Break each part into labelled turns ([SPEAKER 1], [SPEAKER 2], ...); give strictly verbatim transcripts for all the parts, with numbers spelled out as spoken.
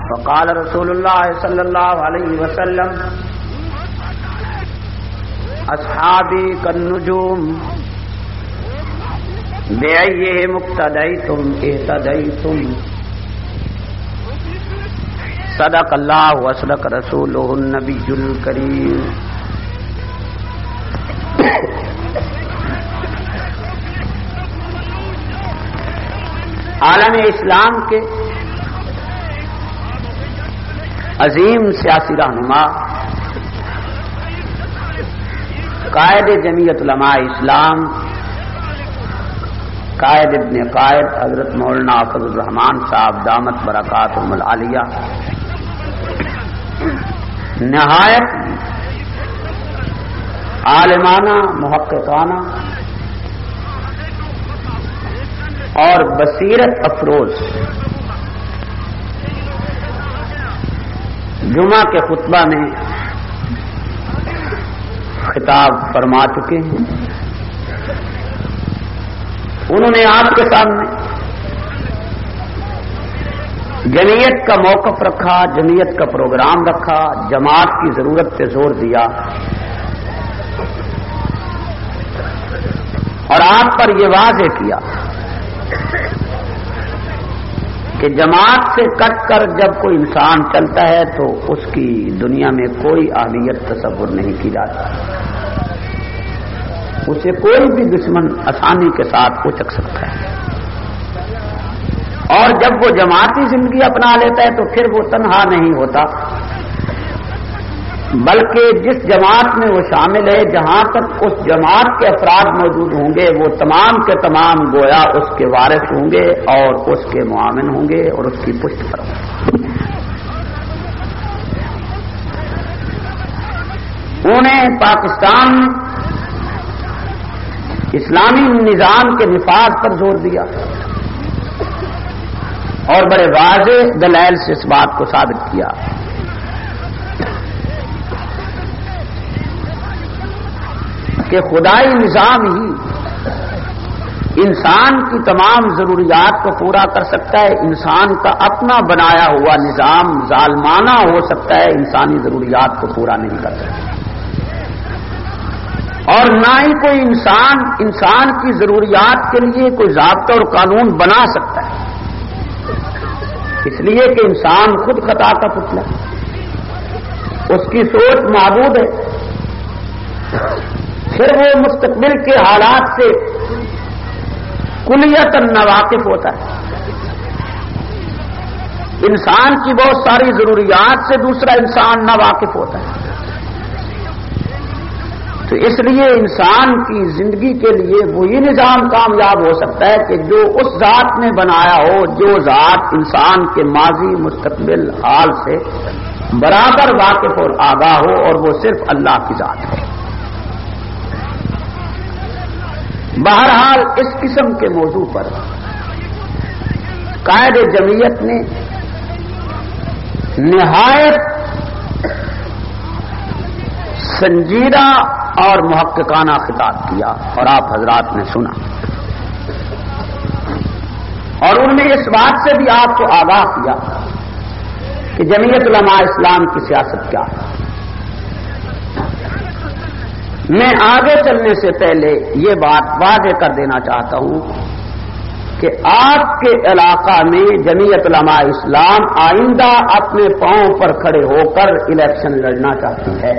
[SPEAKER 1] فقال رسول اللہ صلی اللہ علیہ وسلم اصحابی کالنجوم بأیہم اقتدیتم اہتدیتم صدق اللہ وصدق رسولہ النبی الکریم. عالم اسلام کے عظیم سیاسی رہنما قائد جمعیت علماء اسلام قائد ابن قائد حضرت مولانا فضل الرحمان صاحب دامت برکاتہم العالیہ نہایت عالمانہ محققانہ اور بصیرت افروز جمعہ کے خطبہ میں خطاب فرما چکے ہیں. انہوں نے آپ کے سامنے جمعیت کا موقف رکھا، جمعیت کا پروگرام رکھا، جماعت کی ضرورت پہ زور دیا اور آپ پر یہ واضح کیا کہ جماعت سے کٹ کر جب کوئی انسان چلتا ہے تو اس کی دنیا میں کوئی اہمیت تصور نہیں کی جاتی. اسے کوئی بھی دشمن آسانی کے ساتھ اچک سکتا ہے، اور جب وہ جماعتی زندگی اپنا لیتا ہے تو پھر وہ تنہا نہیں ہوتا، بلکہ جس جماعت میں وہ شامل ہے جہاں تک اس جماعت کے افراد موجود ہوں گے وہ تمام کے تمام گویا اس کے وارث ہوں گے اور اس کے معاون ہوں گے اور اس کی پشت پر ہوں گے. انہوں نے پاکستان میں اسلامی نظام کے نفاذ پر زور دیا اور بڑے واضح دلائل سے اس بات کو ثابت کیا کہ خدائی نظام ہی انسان کی تمام ضروریات کو پورا کر سکتا ہے. انسان کا اپنا بنایا ہوا نظام ظالمانہ ہو سکتا ہے، انسانی ضروریات کو پورا نہیں کر سکتا، اور نہ ہی کوئی انسان انسان کی ضروریات کے لیے کوئی ضابطہ اور قانون بنا سکتا ہے، اس لیے کہ انسان خود خطا کا پتلا ہے، اس کی سوچ معبود ہے. پھر وہ مستقبل کے حالات سے کلیتاً ناواقف ہوتا ہے. انسان کی بہت ساری ضروریات سے دوسرا انسان ناواقف ہوتا ہے. تو اس لیے انسان کی زندگی کے لیے وہی نظام کامیاب ہو سکتا ہے کہ جو اس ذات نے بنایا ہو، جو ذات انسان کے ماضی مستقبل حال سے برابر واقف اور آگاہ ہو، اور وہ صرف اللہ کی ذات ہے. بہرحال اس قسم کے موضوع پر قائد جمعیت نے نہایت سنجیدہ اور محققانہ خطاب کیا اور آپ حضرات نے سنا، اور انہوں نے اس بات سے بھی آپ کو آگاہ کیا کہ جمعیت علماء اسلام کی سیاست کیا ہے. میں آگے چلنے سے پہلے یہ بات واضح کر دینا چاہتا ہوں کہ آپ کے علاقہ میں جمعیت علماء اسلام آئندہ اپنے پاؤں پر کھڑے ہو کر الیکشن لڑنا چاہتی ہے،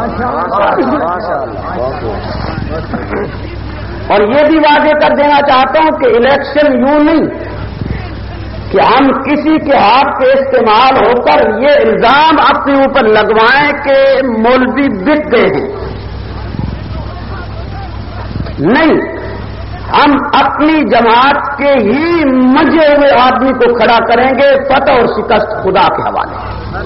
[SPEAKER 1] اور یہ بھی واضح کر دینا چاہتا ہوں کہ الیکشن یوں نہیں کہ ہم کسی کے ہاتھ پہ استعمال ہو کر یہ الزام اپنے اوپر لگوائیں کہ مولوی بک گئے ہیں. نہیں، ہم اپنی جماعت کے ہی منجے ہوئے آدمی کو کھڑا کریں گے، فتح اور شکست خدا کے حوالے.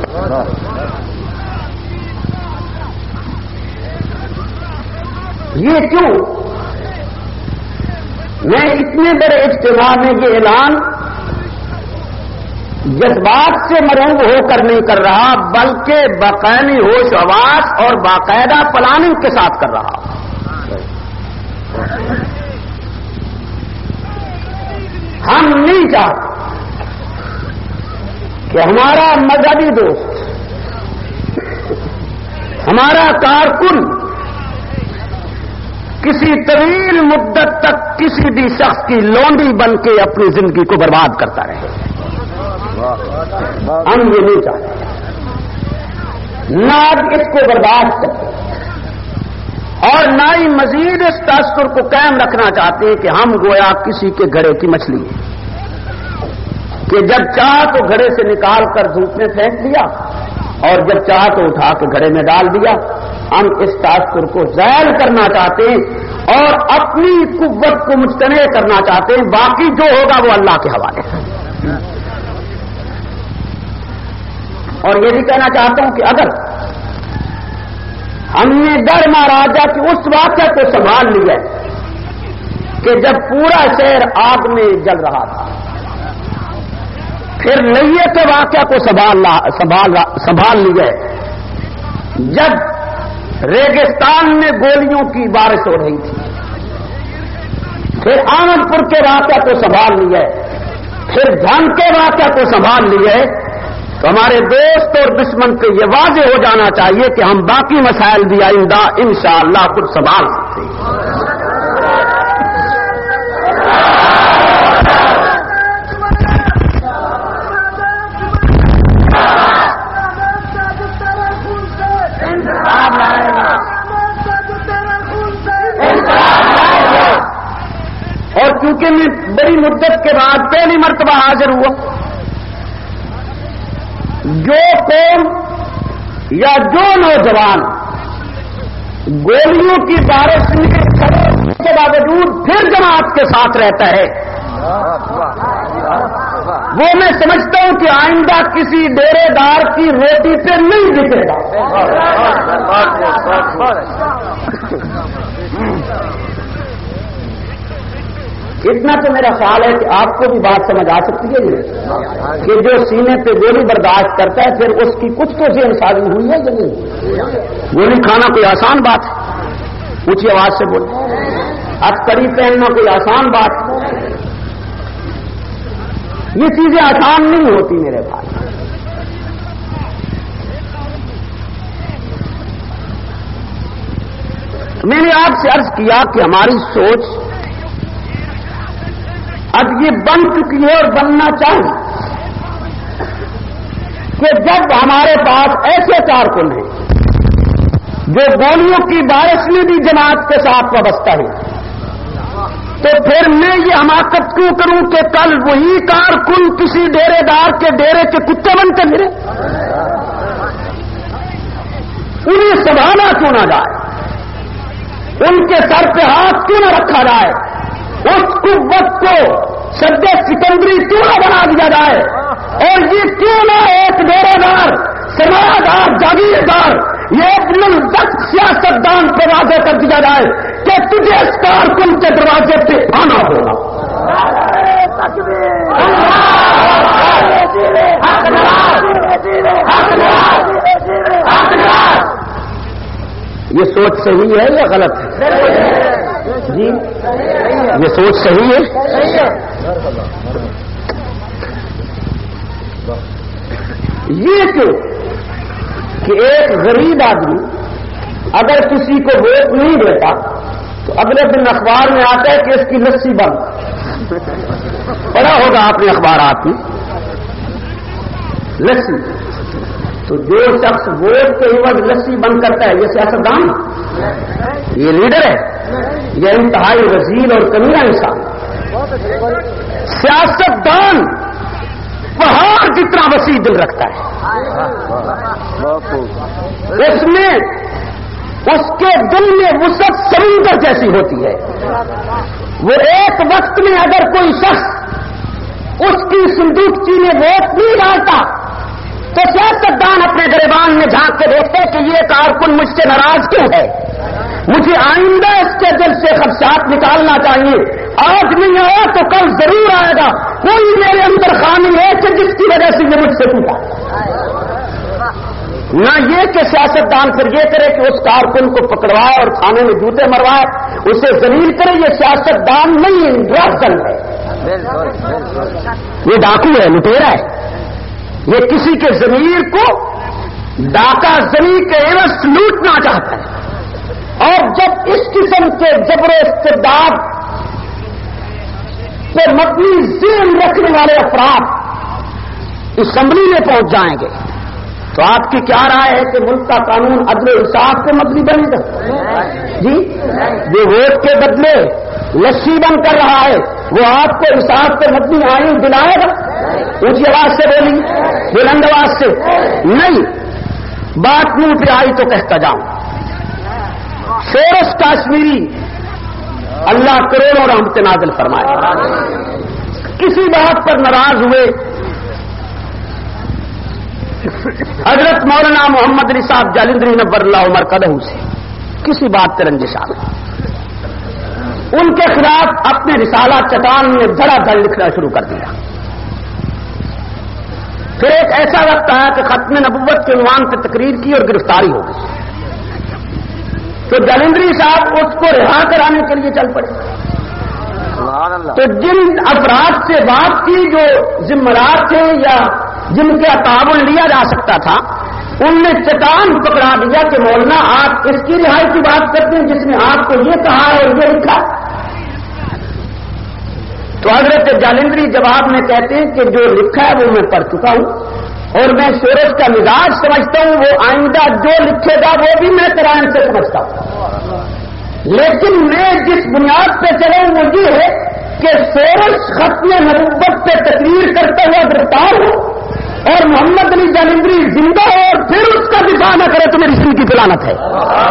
[SPEAKER 1] یہ کیوں؟ میں اتنے بڑے اجتماع میں یہ اعلان جذبات سے مرعوب ہو کر نہیں کر رہا، بلکہ باقاعدہ ہوش حواس اور باقاعدہ پلاننگ کے ساتھ کر رہا. ہم نہیں چاہتے کہ ہمارا مذہبی دوست، ہمارا کارکن کسی طویل مدت تک کسی بھی شخص کی لونڈی بن کے اپنی زندگی کو برباد کرتا رہے. ہم یہ نہیں چاہتے، نہ اس کو برداشت کرتے اور نہ ہی مزید اس تاثر کو قائم رکھنا چاہتے ہیں کہ ہم گویا کسی کے گھڑے کی مچھلی ہیں کہ جب چاہ تو گھڑے سے نکال کر دھوپ میں پھینک دیا اور جب چاہ تو اٹھا کے گھڑے میں ڈال دیا. ہم اس تاثر کو زائل کرنا چاہتے ہیں اور اپنی قوت کو مجتمع کرنا چاہتے ہیں. باقی جو ہوگا وہ اللہ کے حوالے ہے. اور یہ بھی کہنا چاہتا ہوں کہ اگر ہم نے ڈر مہاراجا کہ اس واقعہ کو سنبھال لیا کہ جب پورا شہر آگ میں جل رہا تھا، پھر لئیے کے واقعہ کو سنبھال لیا جب ریگستان میں گولیوں کی بارش ہو رہی تھی، پھر آنند پور کے واقعہ کو سنبھال لیا پھر جھان کے واقعہ کو سنبھال لیا، تو ہمارے دوست اور دشمن کو یہ واضح ہو جانا چاہیے کہ ہم باقی مسائل بھی آئندہ انشاءاللہ خود سنبھال سکتے ہیں. اور کیونکہ میں بڑی مدت کے بعد پہلی مرتبہ حاضر ہوا، جو قوم یا جو نوجوان گولیوں کی بارش میں کے باوجود پھر جماعت کے ساتھ رہتا ہے، وہ میں سمجھتا ہوں کہ آئندہ کسی ڈیرے دار کی روٹی پہ نہیں دکھے گا. اتنا تو میرا خیال ہے کہ آپ کو بھی بات سمجھ آ سکتی ہے کہ جو سینے پہ گولی برداشت کرتا ہے پھر اس کی کچھ تو ذہن سازی ہوئی ہے کہ نہیں. گولی کھانا کوئی آسان بات ہے، اونچی آواز سے بولے. عسکری پہننا کوئی آسان بات ہے، یہ چیزیں آسان نہیں ہوتی میرے بھائی. میں نے آپ سے عرض کیا کہ ہماری سوچ اب یہ بن چکی ہے اور بننا چاہیے کہ جب ہمارے پاس ایسے کارکن ہیں جو گولیوں کی بارش میں بھی جماعت کے ساتھ وابستہ ہے، تو پھر میں یہ حماقت کیوں کروں کہ کل وہی کارکن کسی ڈیرے دار کے ڈیرے کے کتے بن کے پھرے؟ انہیں سنبھالا کیوں نہ جائے؟ ان کے سر پہ ہاتھ کیوں نہ رکھا جائے؟ اس قوت کو شد سکندری کیوں نہ بنا دیا جائے؟ اور یہ کیوں نہ ایک ڈیرے دار، سماجدار، جاگیردار، یہ ابن الوقت سیاستدان پہ واضح کر دیا جائے کہ تجھے اس کارکن کے دروازے پہ آنا ہوگا. یہ سوچ صحیح ہے یا غلط ہے؟ جی یہ سوچ صحیح ہے؟ یہ کیوں کہ ایک غریب آدمی اگر کسی کو ووٹ نہیں دیتا تو اگلے دن اخبار میں آتا ہے کہ اس کی لسی بند. پڑھا ہوگا آپ نے اخبارات میں لسی. تو جو شخص ووٹ کے عوض لسی بند کرتا ہے یہ سیاستدان، یہ لیڈر ہے، یہ انتہائی رذیل اور کمینہ انسان. سیاستدان پہاڑ جتنا وسیع دل رکھتا ہے، اس میں اس کے دل میں وسعت سمندر جیسی ہوتی ہے. وہ ایک وقت میں اگر کوئی شخص اس کی صندوقچی میں ووٹ نہیں ڈالتا تو سیاستدان اپنے گریبان میں جھانک کے دیکھتے کہ یہ کارکن مجھ سے ناراض کیوں ہے، مجھے آئندہ اس کے دل سے خدشات نکالنا چاہیے. آج نہیں آیا تو کل ضرور آئے گا. کوئی میرے اندر خامی ہے کہ جس کی وجہ سے یہ مجھ سے ٹوٹا. نہ یہ کہ سیاستدان پھر یہ کرے کہ اس کارکن کو پکڑوائے اور کھانے میں جوتے مروائے، اسے ذلیل کرے. یہ سیاستدان نہیں ہے، ڈراگن ہے، یہ ڈاکو ہے، لٹیرا ہے. یہ کسی کے ضمیر کو ڈاکہ زنی کے عوض لوٹنا چاہتا ہے، اور جب اس قسم کے جبر استبداد پہ مبنی ذہن رکھنے والے افراد اسمبلی میں پہنچ جائیں گے تو آپ کی کیا رائے ہے کہ ملک کا قانون عدل و انصاف پہ مبنی بنے گا؟ جی، جو ووٹ کے بدلے لسی بند کر رہا ہے وہ آپ کو انصاف پہ مبنی آئین دلائے گا؟ اونچی آواز سے بولی، بلند آواز سے نہیں۔ بات منہ پہ آئی تو کہتا جاؤں، سورس کاشمیری اللہ کروڑوں رحمت نازل فرمائے، کسی بات پر ناراض ہوئے حضرت مولانا محمد علی صاحب جالندری نور اللہ عمر قدہ سے کسی بات پہ رنجش آ گئی، ان کے خلاف اپنے رسالہ چٹان میں دھڑا دھڑ لکھنا شروع کر دیا۔ پھر ایک ایسا وقت آیا کہ ختم نبوت کے عنوان پہ تقریر کی اور گرفتاری ہو گئی، تو جالندری صاحب اس کو رہا کرانے کے لیے چل پڑے۔ تو جن افراد سے بات کی جو ذمہ تھے یا جن کا تعاون لیا جا سکتا تھا، ان نے چٹان پکڑا دیا کہ مولانا آپ اس کی رہائی کی بات کرتے ہیں جس نے آپ کو یہ کہا ہے اور یہ لکھا۔ تو حضرت جالندری جواب میں کہتے ہیں کہ جو لکھا ہے وہ میں پڑھ چکا ہوں اور میں سورج کا مزاج سمجھتا ہوں، وہ آئندہ جو لکھے گا وہ بھی میں قرآن سے سمجھتا ہوں، لیکن میں جس بنیاد پہ چلوں وہ یہ ہے کہ سورج ختم نبوت پہ تقریر کرتے ہوئے گرفتار ہو اور محمد علی جالندری زندہ ہو اور پھر اس کا دفاع نہ کرے تو میری سن کی پلانت ہے۔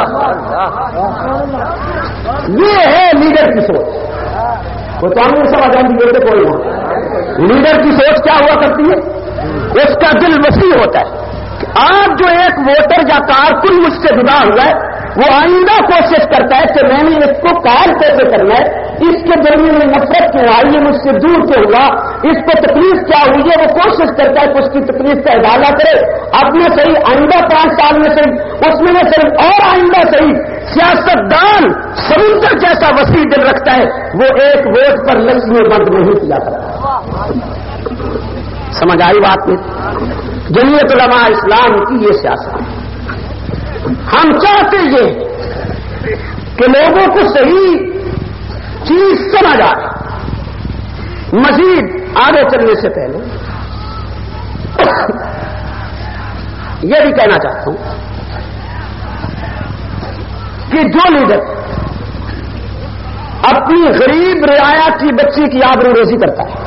[SPEAKER 1] یہ ہے لیڈر کی سوچ۔ وہ قانون سمجھ آتی ہے کوئی نہ، لیڈر کی سوچ کیا ہوا کرتی ہے؟ اس کا دل وسیع ہوتا ہے کہ آج جو ایک ووٹر یا کارکن مجھ سے جدا ہوا ہے وہ آئندہ کوشش کرتا ہے کہ میں نے اس کو کار کیسے کرنا ہے، اس کے درمیان میں نفرت کیوں آئی ہے، مجھ سے دور کیوں ہوا، اس کو تکلیف کیا ہوئی ہے، وہ کوشش کرتا ہے کہ اس کی تکلیف کا ازالہ کرے، اپنے صحیح آئندہ پانچ سال میں صحیح اس میں صحیح اور آئندہ صحیح سیاست دان سمندر جیسا وسیع دل رکھتا ہے، وہ ایک ووٹ پر لکشمی بند نہیں کیا کرتا۔ سمجھ آئی بات میں؟ جمعیت علماء اسلام کی یہ سیاست، ہم چاہتے یہ کہ لوگوں کو صحیح چیز سمجھ آئے۔ مزید آگے چلنے سے پہلے یہ بھی کہنا چاہتا ہوں کہ جو لیڈر اپنی غریب رعایا کی بچی کی آبرو ریزی کرتا ہے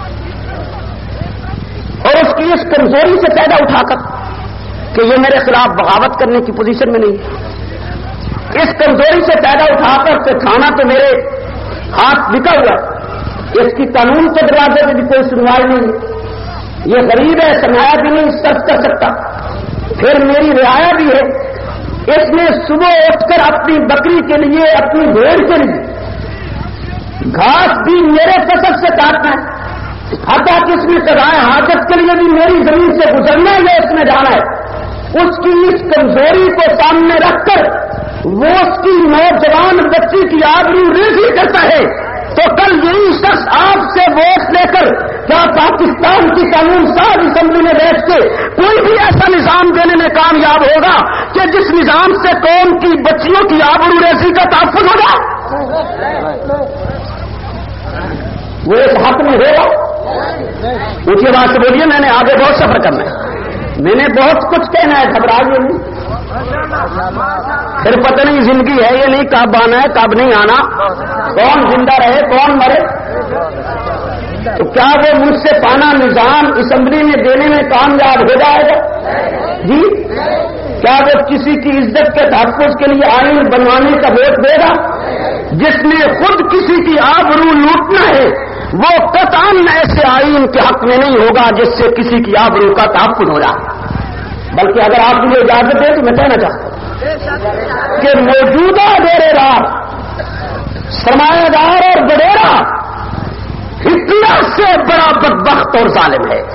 [SPEAKER 1] اور اس کی اس کمزوری سے پیدا اٹھا کر کہ یہ میرے خلاف بغاوت کرنے کی پوزیشن میں نہیں ہے، اس کمزوری سے پیدا اٹھا کر کہ کھانا تو میرے ہاتھ بکا ہوا ہے، اس کی قانون کے دروازے میں بھی کوئی سنوائی نہیں ہے، یہ غریب ہے، سرمایہ بھی نہیں صرف کر سکتا، پھر میری رعایا بھی ہے، اس نے صبح اٹھ کر اپنی بکری کے لیے اپنی بھیڑ کے لیے گھاس بھی میرے فصل سے کاٹنا ہے، حتیٰ کہ اس میں قضائے حاجت کے لیے بھی میری زمین سے گزرنا ہے، اس میں جانا ہے۔ اس کی اس کمزوری کو سامنے رکھ کر وہ اس کی نوجوان بچی کی آبرو ریزی کرتا ہے، تو کل یہی شخص آپ سے ووٹ لے کر کیا پاکستان کی قانون ساز اسمبلی میں بیٹھ کے کوئی بھی ایسا نظام دینے میں کامیاب ہوگا کہ جس نظام سے قوم کی بچیوں کی آبرو ریزی کا تحفظ ہوگا؟ وہ ایک حق میں ہوگا؟ اونچی بات سے بولیے، میں نے آگے بہت سفر کرنا ہے، میں نے بہت کچھ کہنا ہے، گھبرائیے نہیں، پھر پتہ نہیں زندگی ہے یہ نہیں، کب آنا ہے کب نہیں آنا، کون زندہ رہے کون مرے۔ تو کیا وہ مجھ سے پانا نظام اسمبلی میں دینے میں کامیاب ہو جائے گا؟ جی، کیا وہ کسی کی عزت کے تحفظ کے لیے آئین بنوانے کا ووٹ دے گا؟ جس نے خود کسی کی آبرو لوٹنا ہے وہ قطعاً ایسے آئین کے حق میں نہیں ہوگا جس سے کسی کی آبرو کا تحفظ ہو جائے۔ بلکہ اگر آپ مجھے اجازت دیں تو میں کہنا چاہتا ہوں کہ موجودہ ڈیرے دار سرمایہ دار اور وڈیرا ہٹلر سے بڑا بدبخت اور ظالم ہے،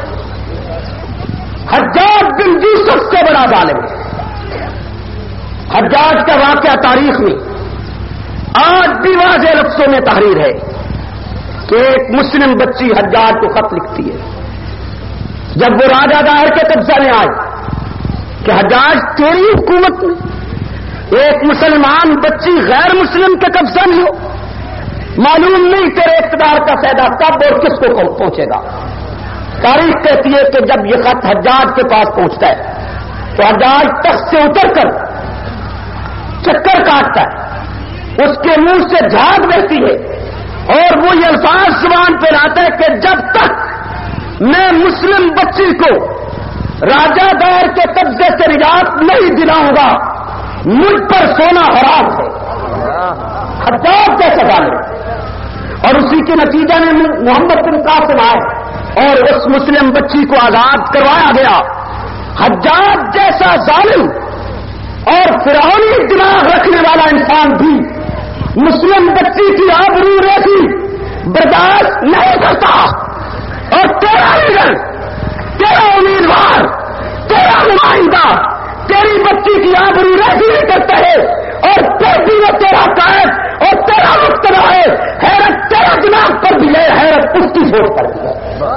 [SPEAKER 1] حجاج بن یوسف سے بڑا ظالم ہے۔ حجاج کا واقعہ تاریخ میں آج بھی واضح لفظوں میں تحریر ہے کہ ایک مسلم بچی حجاج کو خط لکھتی ہے، جب وہ راجہ داہر کے قبضہ میں آئے کہ حجاج تیری حکومت میں ایک مسلمان بچی غیر مسلم کے قبضہ میں ہو، معلوم نہیں تیرے اقتدار کا فائدہ کب اور کس کو پہنچے گا۔ تاریخ کہتی ہے کہ جب یہ خط حجاج کے پاس پہنچتا ہے تو حجاج تخت سے اتر کر چکر کاٹتا ہے، اس کے منہ سے جھاگ بہتی ہے اور وہ یہ الفاظ زبان پہ لاتا ہے کہ جب تک میں مسلم بچی کو راجہ دار کے قبضے سے نجات نہیں دلاؤں گا مجھ پر سونا حرام ہے۔ حجاج کیسا ظالم، اور اسی کے نتیجہ میں محمد بن قاسم آئے اور اس مسلم بچی کو آزاد کروایا گیا۔ حجاج جیسا ظالم اور فرعونی دماغ رکھنے والا انسان بھی مسلم بچی کی آبرو ریزی برداشت نہیں کرتا، اور تیرا لیڈر، تیرا امیدوار، تیرا نمائندہ تیری بچی کی آبرو ریزی نہیں کرتا ہے، اور پھر بھی وہ تیرا قائد اور تیرا مقتدر ہے۔ حیرت تیرا دماغ پر بھی ہے، حیرت اس کی سوچ پر بھی ہے۔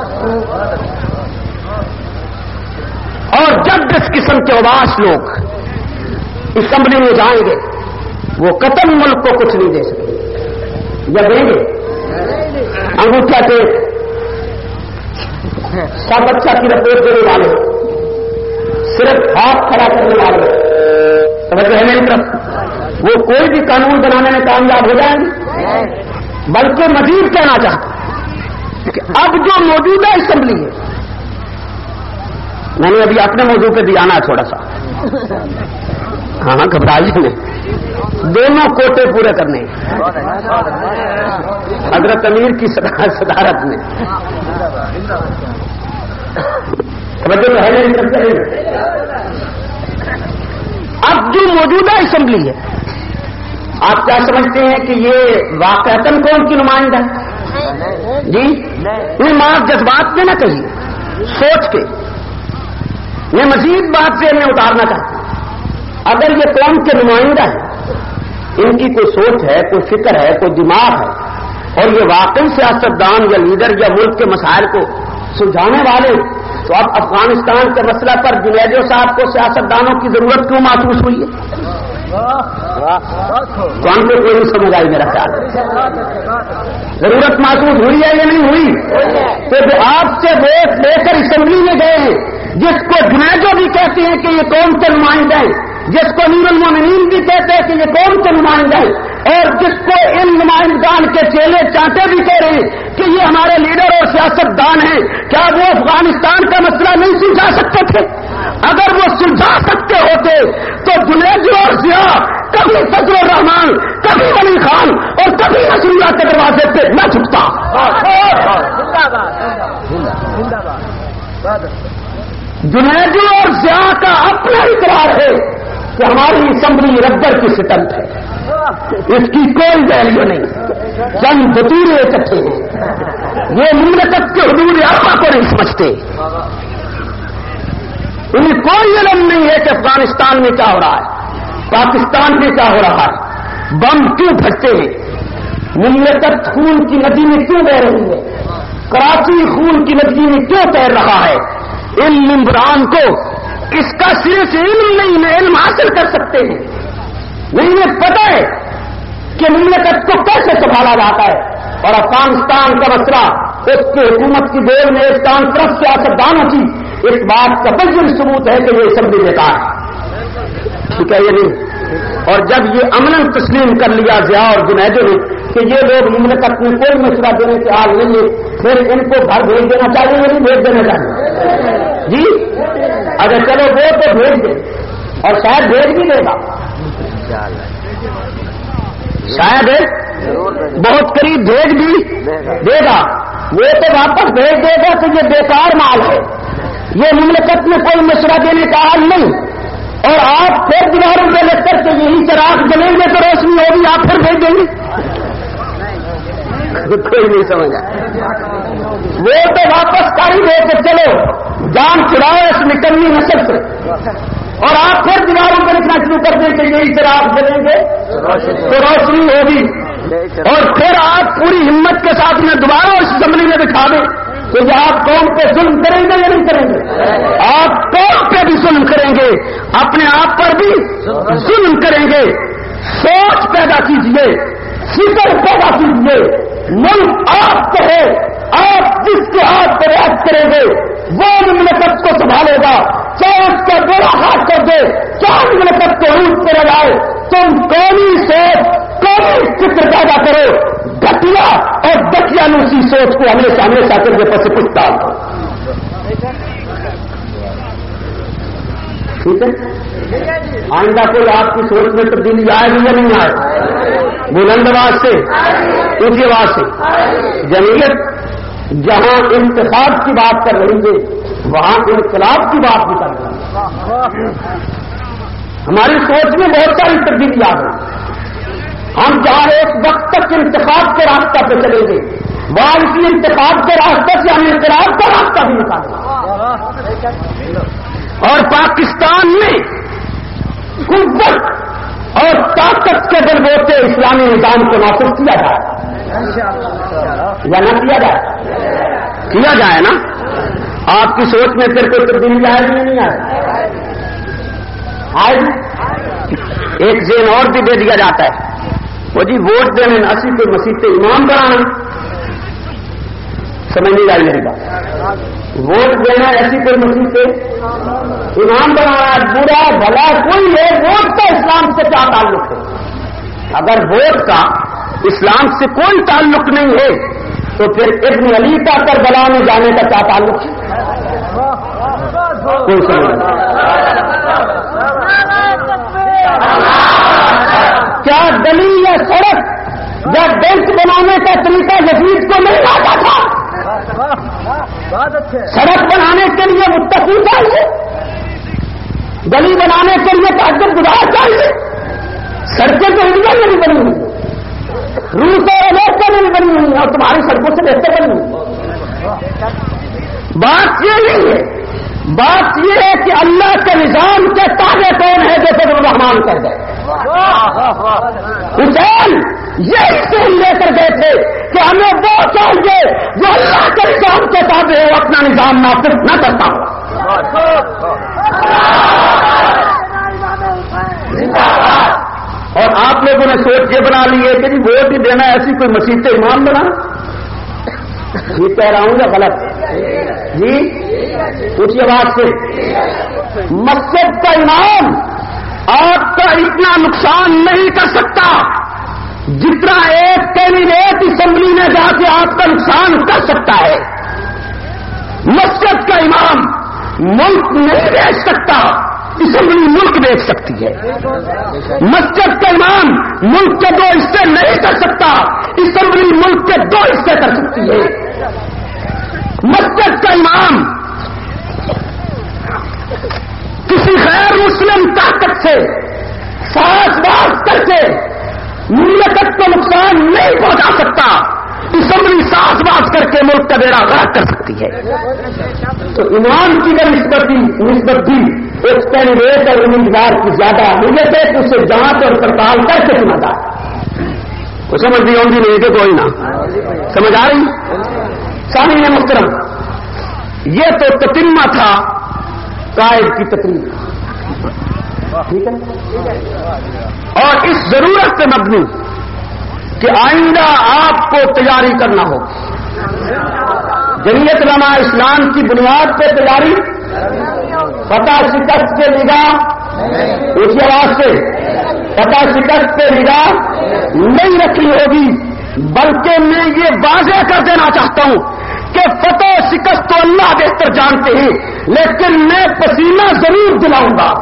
[SPEAKER 1] اور جب اس قسم کے اوباش لوگ اسمبلی میں جائیں گے وہ قطن ملک کو کچھ نہیں دے سکتے، یا دیں گے انگوٹھا کے سب بچہ کی رپورٹ دینے والے، صرف ہاتھ کھڑا کرنے والے، توجہ ہے میری طرف، وہ کوئی بھی قانون بنانے میں کامیاب ہو جائیں گے؟ بلکہ مزید کہنا چاہتا کہ اب جو موجودہ اسمبلی ہے، میں نے ابھی اپنے موضوع پہ بھی آنا تھوڑا سا، ہاں ہاں گھبرائیے نہیں، دونوں کوٹے پورے کرنے حضرت امیر کی صدارت میں اب جو موجودہ اسمبلی ہے، آپ کیا سمجھتے ہیں کہ یہ واقعتاً کون کی نمائندہ ہے؟ جی نہیں، معاف جذبات میں نہ کہیے، سوچ کے میں مزید بات سے میں اتارنا چاہتا ہوں۔ اگر یہ قوم کے نمائندہ ہیں، ان کی کوئی سوچ ہے، کوئی فکر ہے، کوئی دماغ ہے، اور یہ واقعی سیاستدان یا لیڈر یا ملک کے مسائل کو سلجھانے والے، تو اب افغانستان کے مسئلہ پر جنیدو صاحب کو سیاستدانوں کی ضرورت کیوں محسوس ہوئی ہے؟ کون کو کوئی نہیں سمجھ آئی میرا خیال، ضرورت محسوس ہوئی ہے یا نہیں ہوئی؟ تو جو آپ سے ووٹ لے کر اسمبلی میں گئے ہیں، جس کو جنیدو بھی کہتے ہیں کہ یہ قوم کے نمائندے ہیں، جس کو امیر المومنین بھی کہتے ہیں کہ یہ قوم کے نمائندے ہیں، اور جس کو ان نمائندگان کے چیلے چانٹے بھی کہہ رہے ہیں کہ یہ ہمارے لیڈر اور سیاستدان ہیں، کیا وہ افغانستان کا مسئلہ نہیں سلجھا سکتے تھے؟ اگر وہ سلجھا سکتے ہوتے تو جنیدو اور ضیاء کبھی فضل الرحمان، کبھی ولی خان اور کبھی نصر اللہ کے دروازے پہ نہ جھکتا۔ جنیدو اور ضیاء کا اپنا اقرار ہے کہ ہماری اسمبلی ربر کی سٹمپ ہے، اس کی کوئی ویلیو نہیں، چند بطورے اکٹھے ہیں، یہ مملکت کے حدود اربع کو نہیں سمجھتے، انہیں کوئی علم نہیں ہے کہ افغانستان میں کیا ہو رہا ہے، پاکستان میں کیا ہو رہا ہے، بم کیوں پھٹتے ہیں، مملکت خون کی ندی میں کیوں بہ رہی ہے، کراچی خون کی ندی میں کیوں تیر رہا ہے۔ ان ممبران کو اس کا سرے سے علم نہیں، میں علم حاصل کر سکتے ہیں، نہیں میں پتہ ہے کہ مملکت کو کیسے سنبھالا جاتا ہے، اور افغانستان کا مسئلہ اس کی حکومت کی دور میں ایک کانفرنس سیاستدانوں کی اس بات کا بجن ثبوت ہے کہ یہ اسمبلی بیکار ہے، ٹھیک ہے یہ نہیں۔ اور جب یہ امن تسلیم کر لیا ضیاء اور جنیدو نے کہ یہ لوگ مملکت میں کوئی مشورہ دینے کے حال نہیں ہے، پھر ان کو گھر بھیج دینا چاہیے یا نہیں بھیج دینا چاہیے؟ جی اگر چلو وہ تو بھیج دیں، اور شاید بھیج بھی دے گا، شاید بہت قریب بھیج بھی دے گا، وہ تو واپس بھیج دے گا کہ یہ بیکار مال ہے، یہ مملکت میں کوئی مشورہ دینے کا حال نہیں، اور آپ پھر دیواروں پہ لگ کر کے یہی چراغ جلیں گے تو روشنی ہوگی، آپ پھر بھیج دیں گے، کوئی نہیں سمجھا، وہ تو واپس کاری دے کے چلو جان چھڑاؤ اس نکلنی نسل سے، اور آپ پھر دیواروں پہ لکھنا شروع کر دیں کہ یہی چراغ جلیں گے تو روشنی ہوگی، اور پھر آپ پوری ہمت کے ساتھ میں دوبارہ اس اسمبلی میں بٹھا دیں کہ آپ قوم پہ ظلم کریں گے یا نہیں کریں گے؟ آپ قوم پہ بھی ظلم کریں گے، اپنے آپ پر بھی ظلم کریں گے۔ سوچ پیدا کیجئے، فکر پیدا کیجئے، ملک آپ کا ہے، آپ جس کے ہاتھ پہ ریاض کریں گے وہ مملکت کو سنبھالے گا، چاہے اس کا بڑا ہاتھ کر دے، چاہے مملکت کو روٹ پہ لگائے۔ تم قومی سوچ، قومی فکر پیدا کرو، گٹیا اور دکیانوسی سوچ کو ہمیشہ ہمیشہ کر کے پس کچھ ڈال دو۔ ٹھیک ہے، آئندہ کوئی آپ کی سوچ میں تبدیلی آئے گی یا نہیں آئے؟ بلند آواز سے، اونچی آواز سے۔ جمعیت جہاں انتخاب کی بات کر رہی ہے وہاں انقلاب کی بات بھی کر رہی ہے۔ ہماری سوچ میں بہت ساری تبدیلی آ گئی۔ ہم جہاں ایک وقت تک انتخاب کے راستہ پہ چلیں گے وہاں اسی انتخاب کے راستے سے ہم انقلاب کا راستہ بھی نکالیں گے، اور پاکستان میں قوت اور طاقت کے بل بوتے اسلامی نظام کو نافذ کیا جائے یا نہ کیا جائے؟ کیا جائے نا۔ آپ کی سوچ میں پھر کوئی تبدیلی آئے گی نہیں آئے؟ آئے گی۔ ایک ذہن اور بھی دے دیا جاتا ہے، وہ جی ووٹ دینے اسی کو مسیح پہ امام بنانا۔ سمجھ نہیں آئی میری بات؟ ووٹ دینا ایسی کوئی مسیح پہ امام بنانا برا بھلا کوئی ہے، ووٹ کا اسلام سے کیا تعلق ہے؟ اگر ووٹ کا اسلام سے کوئی تعلق نہیں ہے تو پھر ابن علی کا کربلا میں جانے کا کیا تعلق ہے؟ کوئی سمجھ نہیں۔ کیا گلی یا سڑک یا بینک بنانے کا طریقہ یزید کو نہیں آتا تھا؟ سڑک بنانے کے لیے متقی چاہیے، گلی بنانے کے لیے تہجد گزار چاہیے۔ سڑکیں تو انڈیا میں نہیں بنی ہوئی، روس اور امریکہ میں نہیں بنی ہوئی، اور تمہاری سڑکوں سے بہتر بنی ہوئی۔ بات یہ نہیں ہے، بات یہ ہے کہ اللہ کے نظام کے تابع کون ہے جو فضل الرحمان کر گئے۔ حسین یہی سے لے کر گئے تھے کہ ہمیں وہ چاہیے جو اللہ کے نظام کے تابع ہو، اپنا نظام نافذ نہ کرتا ہو۔ اور آپ لوگوں نے سوچ یہ بنا لی ہے کہ جی ووٹ ہی دینا ایسی کوئی مسیح سے امام بنا۔ یہ کہہ رہا ہوں یا غلط؟ جی اونچی آواز سے۔ مسجد کا امام آپ کا اتنا نقصان نہیں کر سکتا جتنا ایک کینڈیڈیٹ اسمبلی میں جا کے آپ کا نقصان کر سکتا ہے۔ مسجد کا امام ملک نہیں بیچ سکتا، اسمبلی ملک بیچ سکتی ہے۔ مسجد کا امام ملک کے دو حصے نہیں کر سکتا، اسمبلی ملک کے دو حصے کر سکتی ہے۔ مسجد کا امام کسی غیر مسلم طاقت سے ساز باز کر کے مملکت کو نقصان نہیں پہنچا سکتا، اسمبلی ساز باز کر کے ملک کا بیڑا غرق کر سکتی ہے۔ تو امام کی اگر نسبت نسبت بھی ایک کینڈیڈیٹ اور امیدوار کی زیادہ اہمیت ہے تو اسے جانچ اور پڑتال کر کے چنا جائے۔ وہ سمجھ بھی ہوں گی نہیں کہ کوئی نہ سمجھ آ رہی؟ سامعین محترم، یہ تو تتمہ تھا قائد کی تقریر، ٹھیک ہے، اور اس ضرورت سے مبنی کہ آئندہ آپ کو تیاری کرنا ہو۔ جمعیت علماء اسلام کی بنیاد پہ تیاری، فتح شکست پہ نگاہ، اسی آواز سے فتح شکست پہ نگاہ نہیں رکھنی ہوگی، بلکہ میں یہ واضح کر دینا چاہتا ہوں کہ فتح شکست تو اللہ بہتر جانتے ہیں، لیکن میں پسینہ ضرور دلاؤں گا۔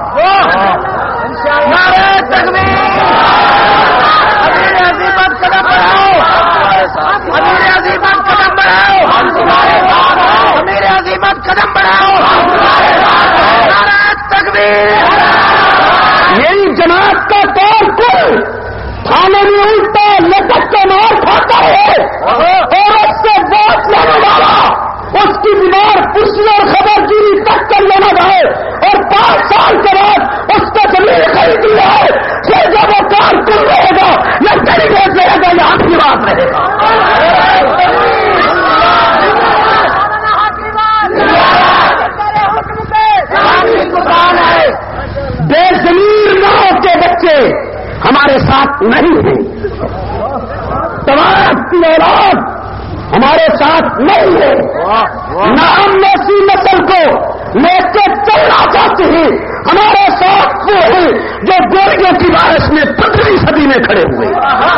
[SPEAKER 1] نعرہ تکبیر، امیر عظیمت قدم بڑھاؤ، امیر عظیمت قدم بڑھاؤ، امیر عظیمت قدم بڑھاؤ، نعرہ تکبیر۔ یہی جماعت کا کون کل تھانے میں الٹا لٹک کے مار کھاتا ہے اور اس سے ووٹ لینے والا اس کی بیمار کرسی اور خبر گیری تک کر لینا جائے اور پانچ سال کے بعد اس کا زمین خرید لی ہے، پھر جب وہ کارکن رہے گا یا کینڈیڈیٹ رہے گا یا آپ کی بات رہے گا۔ نہیں ہیں، تمام کی اولاد ہمارے ساتھ نہیں ہے، نہ ہم ایسی نسل کو لے کے چلنا چاہتے ہیں، ہمارے ساتھ وہ ہیں جو گولیوں کی بارش میں پندرہویں صدی میں کھڑے ہوئے۔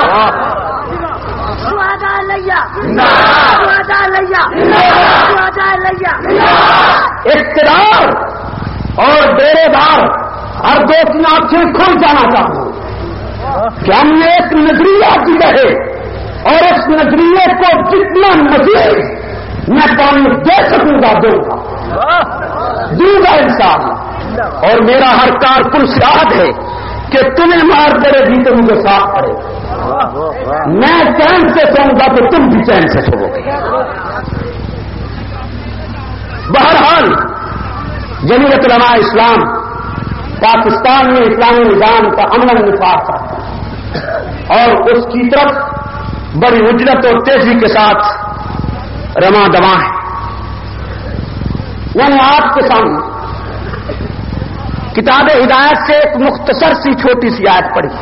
[SPEAKER 1] اقتدار اور ڈیرے دار ہر دو کی آنکھیں کھل جانا چاہوں کہ ہم نے ایک نظریہ دی رہے اور اس نظریے کو جتنا مزید میں پانی دے سکوں گا دوں گا دوں گا انسان، اور میرا ہر کارکن سے یاد ہے کہ تمہیں مار پڑے گی تو مجھے صاف پڑے گا، میں چین سے سوؤں گا تو تم بھی چین سے سوؤ گے۔ بہرحال جمعیت علماء اسلام پاکستان میں اسلامی نظام کا امن نفاذ کرتا ہے اور اس کی طرف بڑی اجرت اور تیزی کے ساتھ رواں دواں ہے۔ میں نے آپ کے سامنے کتاب ہدایت سے ایک مختصر سی چھوٹی سی آیت پڑھی،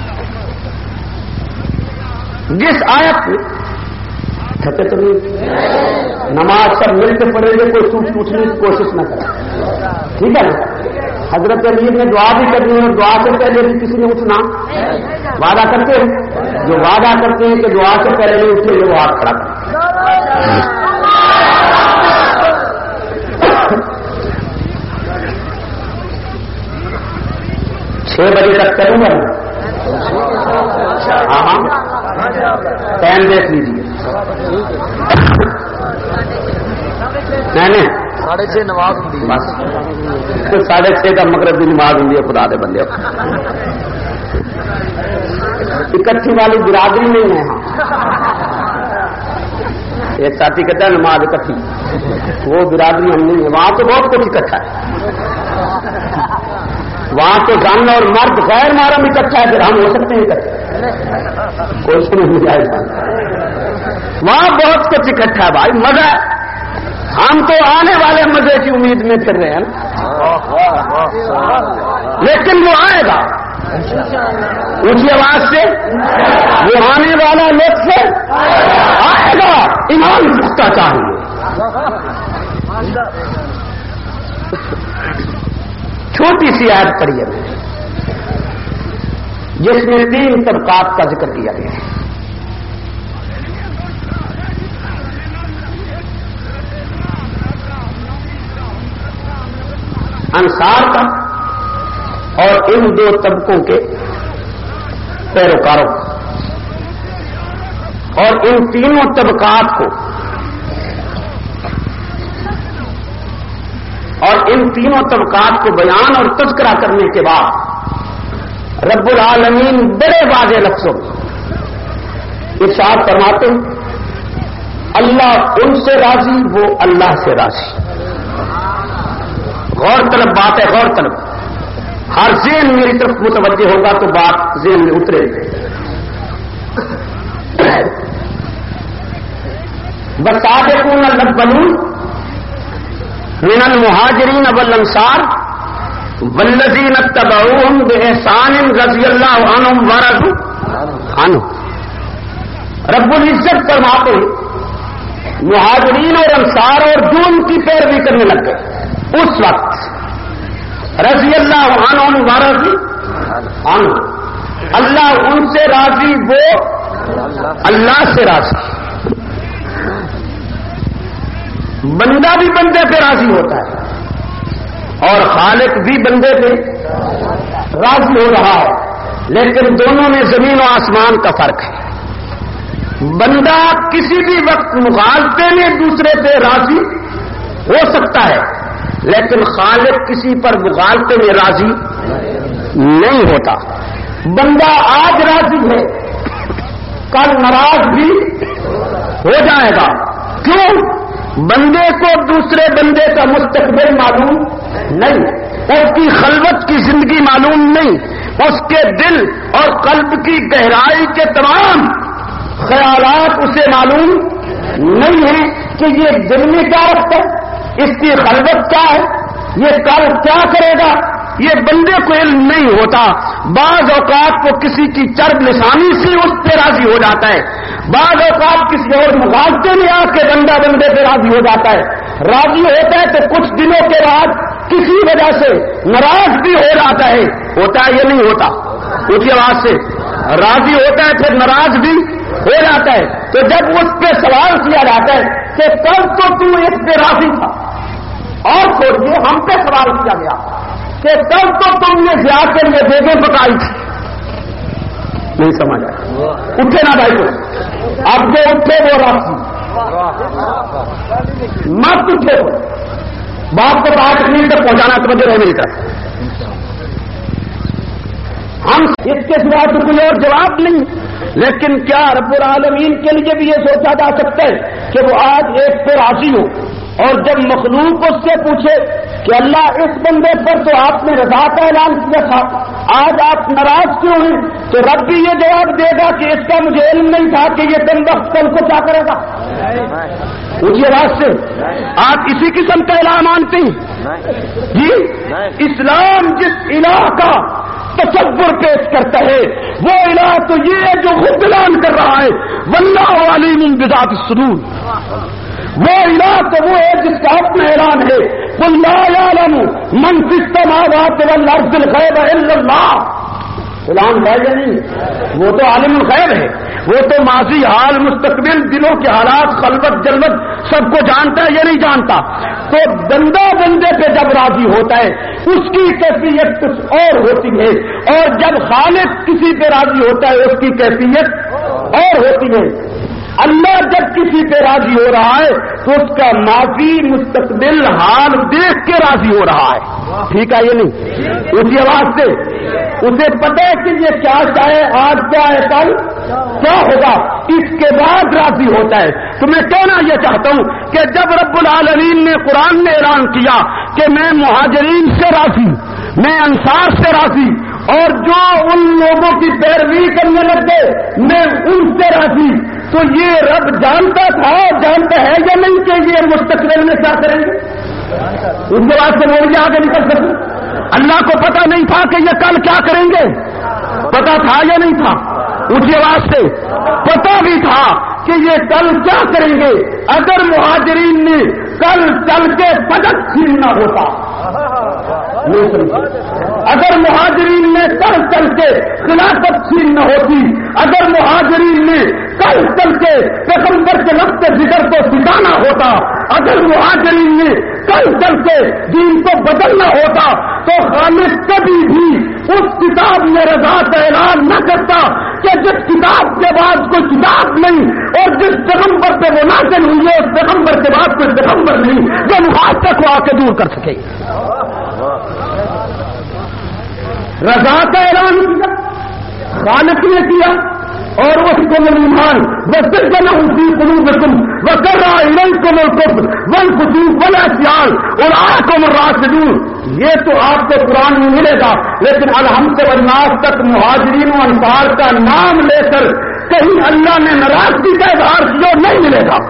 [SPEAKER 1] جس آیت میں تھکے تو نہیں، نماز سب مل کے پڑھیں گے، کوئی ٹوٹ ٹوٹنے کی کوشش نہ کرے، ٹھیک ہے نا؟ حضرت علی نے دعا بھی کرنی ہے، دعا سے پہلے بھی کسی نے اٹھنا وعدہ کرتے ہیں، جو وعدہ کرتے ہیں کہ دعا سے پہلے نہیں اٹھے وہ ہاتھ کھڑا کرتے۔ چھ بجے تک کروں گا، ہاں ہاں ٹائم دیکھ لیجیے، میں نے
[SPEAKER 2] ساڑھے چھ نماز ہوں
[SPEAKER 1] بس ساڑھے چھ کا مغرب کی نماز ہوں گی، خدا دے بندے اکٹھی والی برادری نہیں ہے۔ ایک ساتھی کہتا ہے نماز اکٹھی، وہ برادری ہم نہیں ہے، وہاں تو بہت کچھ اکٹھا ہے، وہاں تو جان اور مرد غیر محرم اکٹھا ہے، پھر ہم ہو سکتے ہیں اکٹھے، کوئی سمجھ نہیں آئے گا، وہاں بہت کچھ اکٹھا ہے بھائی، مزہ ہے، ہم تو آنے والے مزے کی امید میں کر رہے ہیں، لیکن وہ آئے گا اونچی آواز سے، وہ آنے والا لوگ سے آئے گا، ایمان پختہ چاہیے۔ چھوٹی سی آیت پڑھی ہے جس میں تین طبقات کا ذکر کیا گیا ہے، انصار کا اور ان دو طبقوں کے پیروکاروں کا، اور ان تینوں طبقات کو اور ان تینوں طبقات کو بیان اور تذکرہ کرنے کے بعد رب العالمین بڑے واضح لفظوں ارشاد فرماتے ہیں، اللہ ان سے راضی وہ اللہ سے راضی۔ غور طلب بات ہے، غور طلب، ہر ذہن میری طرف متوجہ ہوگا تو بات ذہن میں اترے گی۔ والسابقون الاولون من المہاجرین والانصار والذین اتبعوہم بإحسان رضی اللہ عنہم ورضوا عنہ۔ رب العزت فرماتے ہیں مہاجرین اور انصار اور جو ان کی پیروی کرنے لگ گئے اس وقت رضی اللہ عنہم ورضوا عنہ، اللہ ان سے راضی وہ اللہ سے راضی۔ بندہ بھی بندے پہ راضی ہوتا ہے اور خالق بھی بندے پہ راضی ہو رہا ہے، لیکن دونوں میں زمین و آسمان کا فرق ہے۔ بندہ کسی بھی وقت مغالطے میں دوسرے پہ راضی ہو سکتا ہے، لیکن خالق کسی پر مغالطے میں راضی نہیں ہوتا۔ بندہ آج راضی ہے، کل ناراض بھی ہو جائے گا، کیوں؟ بندے کو دوسرے بندے کا مستقبل معلوم نہیں، اس کی خلوت کی زندگی معلوم نہیں، اس کے دل اور قلب کی گہرائی کے تمام خیالات اسے معلوم نہیں ہیں کہ یہ دل میں کیا رکھتا ہے، اس کی خلوت کیا ہے، یہ کل کیا کرے گا، یہ بندے کو علم نہیں ہوتا. بعض اوقات وہ کسی کی چرب لسانی سے اس پہ راضی ہو جاتا ہے, بعض اوقات کسی اور مغالطے میں آ کے بندہ بندے پہ راضی ہو جاتا ہے. راضی ہوتا ہے تو کچھ دنوں کے بعد کسی وجہ سے ناراض بھی ہو جاتا ہے. ہوتا ہے یہ نہیں ہوتا؟ اونچی آواز سے. راضی ہوتا ہے پھر ناراض بھی ہو جاتا ہے. تو جب اس پہ سوال کیا جاتا ہے کہ کل تو تو اس پہ راضی تھا, اور چھوڑیے ہم پہ سوال کیا گیا کہ کل تو تم نے جا کے یہ بیگیں پکائی تھی. نہیں سمجھ آیا؟ اٹھے نا بھائی کو, اب جو اٹھے وہ راضی, مت اٹھے ہو. باپ کو بات نہیں تک پہنچانا توجہ رہے میری طرف. ہم اس کے سوا تو کوئی اور جواب نہیں. لیکن کیا رب العالمین کے لیے بھی یہ سوچا جا سکتا ہے کہ وہ آج ایک پہ راضی ہو, اور جب مخلوق اس سے پوچھے کہ اللہ اس بندے پر تو آپ نے رضا کا اعلان کیا تھا, آج آپ ناراض کیوں ہیں؟ تو رب بھی یہ جواب دے گا کہ اس کا مجھے علم نہیں تھا کہ یہ کم وقت کل کو کیا کرے گا. اونچی آواز سے. آپ اسی قسم کا الہ مانتے ہیں جی؟ اسلام جس الہ کا تصور پیش کرتا ہے وہ الہ تو یہ ہے جو خود اعلان کر رہا ہے واللہ علیم بذات الصدور. وہ الہ تو وہ ہے جس کا اپنا اعلان ہے قل لا یعلم من فی السماوات والارض الغیب الا اللہ. اعلان ہے یا نہیں؟ وہ تو عالم الغیب ہے, وہ تو ماضی حال مستقبل دلوں کے حالات خلوت جلوت سب کو جانتا ہے یا نہیں جانتا. تو بندہ بندے پہ جب راضی ہوتا ہے اس کی کیفیت کچھ اور ہوتی ہے, اور جب خالق کسی پہ راضی ہوتا ہے اس کی کیفیت اور ہوتی ہے. اللہ جب کسی پہ راضی ہو رہا ہے تو اس کا ماضی مستقبل حال دیکھ کے راضی ہو رہا ہے. ٹھیک ہے یہ نہیں؟ اسی آواز سے اسے پتہ ہے کہ یہ کیا چاہے, آج کیا ہے کل کیا ہوگا, اس کے بعد راضی ہوتا ہے. تو میں کہنا یہ چاہتا ہوں کہ جب رب العالمین نے قرآن میں اعلان کیا کہ میں مہاجرین سے راضی, میں انصار سے راضی, اور جو ان لوگوں کی پیروی کرنے لگ گئے میں ان سے راضی, تو یہ رب جانتا تھا, جانتا ہے یا نہیں کہ یہ مستقبل میں کیا کریں گے؟ اس کے بعد سے وہ آگے نکل سکتے. اللہ کو پتا نہیں تھا کہ یہ کل کیا کریں گے؟ پتا تھا یا نہیں تھا؟ اونچی آواز سے. پتا بھی تھا کہ یہ کل کیا کریں گے. اگر مہاجرین نے کل چل کے پدک چھیننا ہوتا, اگر مہاجرین نے کل چل کے خلافت چھین نہ ہوتی, اگر مہاجرین نے کل چل کے پیغمبر کے وقت ذکر کو سکھانا ہوتا, اگر مہاجرین نے کل چل کے دین کو بدلنا ہوتا, تو خالق کبھی بھی اس کتاب میں رضا کا اعلان نہ کرتا کہ جس کتاب کے بعد کوئی کتاب نہیں, اور جس پیغمبر پہ وہ نازل ہوئی ہے اس پیغمبر کے بعد کوئی پیغمبر نہیں جو محاذ کو آ کے دور کر سکے. رضا کا اعلان کیا خالق نے کیا, اور اس کو ایمان وسجنہ فی قلوبکم وکرہ الیکم الکفر والفسوق والعصیان اولئک الراشدون. یہ تو آپ کو قرآن میں ملے گا, لیکن الحمد والناس تک مہاجرین و انصار کا نام لے کر کہیں اللہ نے ناراضگی کا اظہار کیا نہیں ملے گا.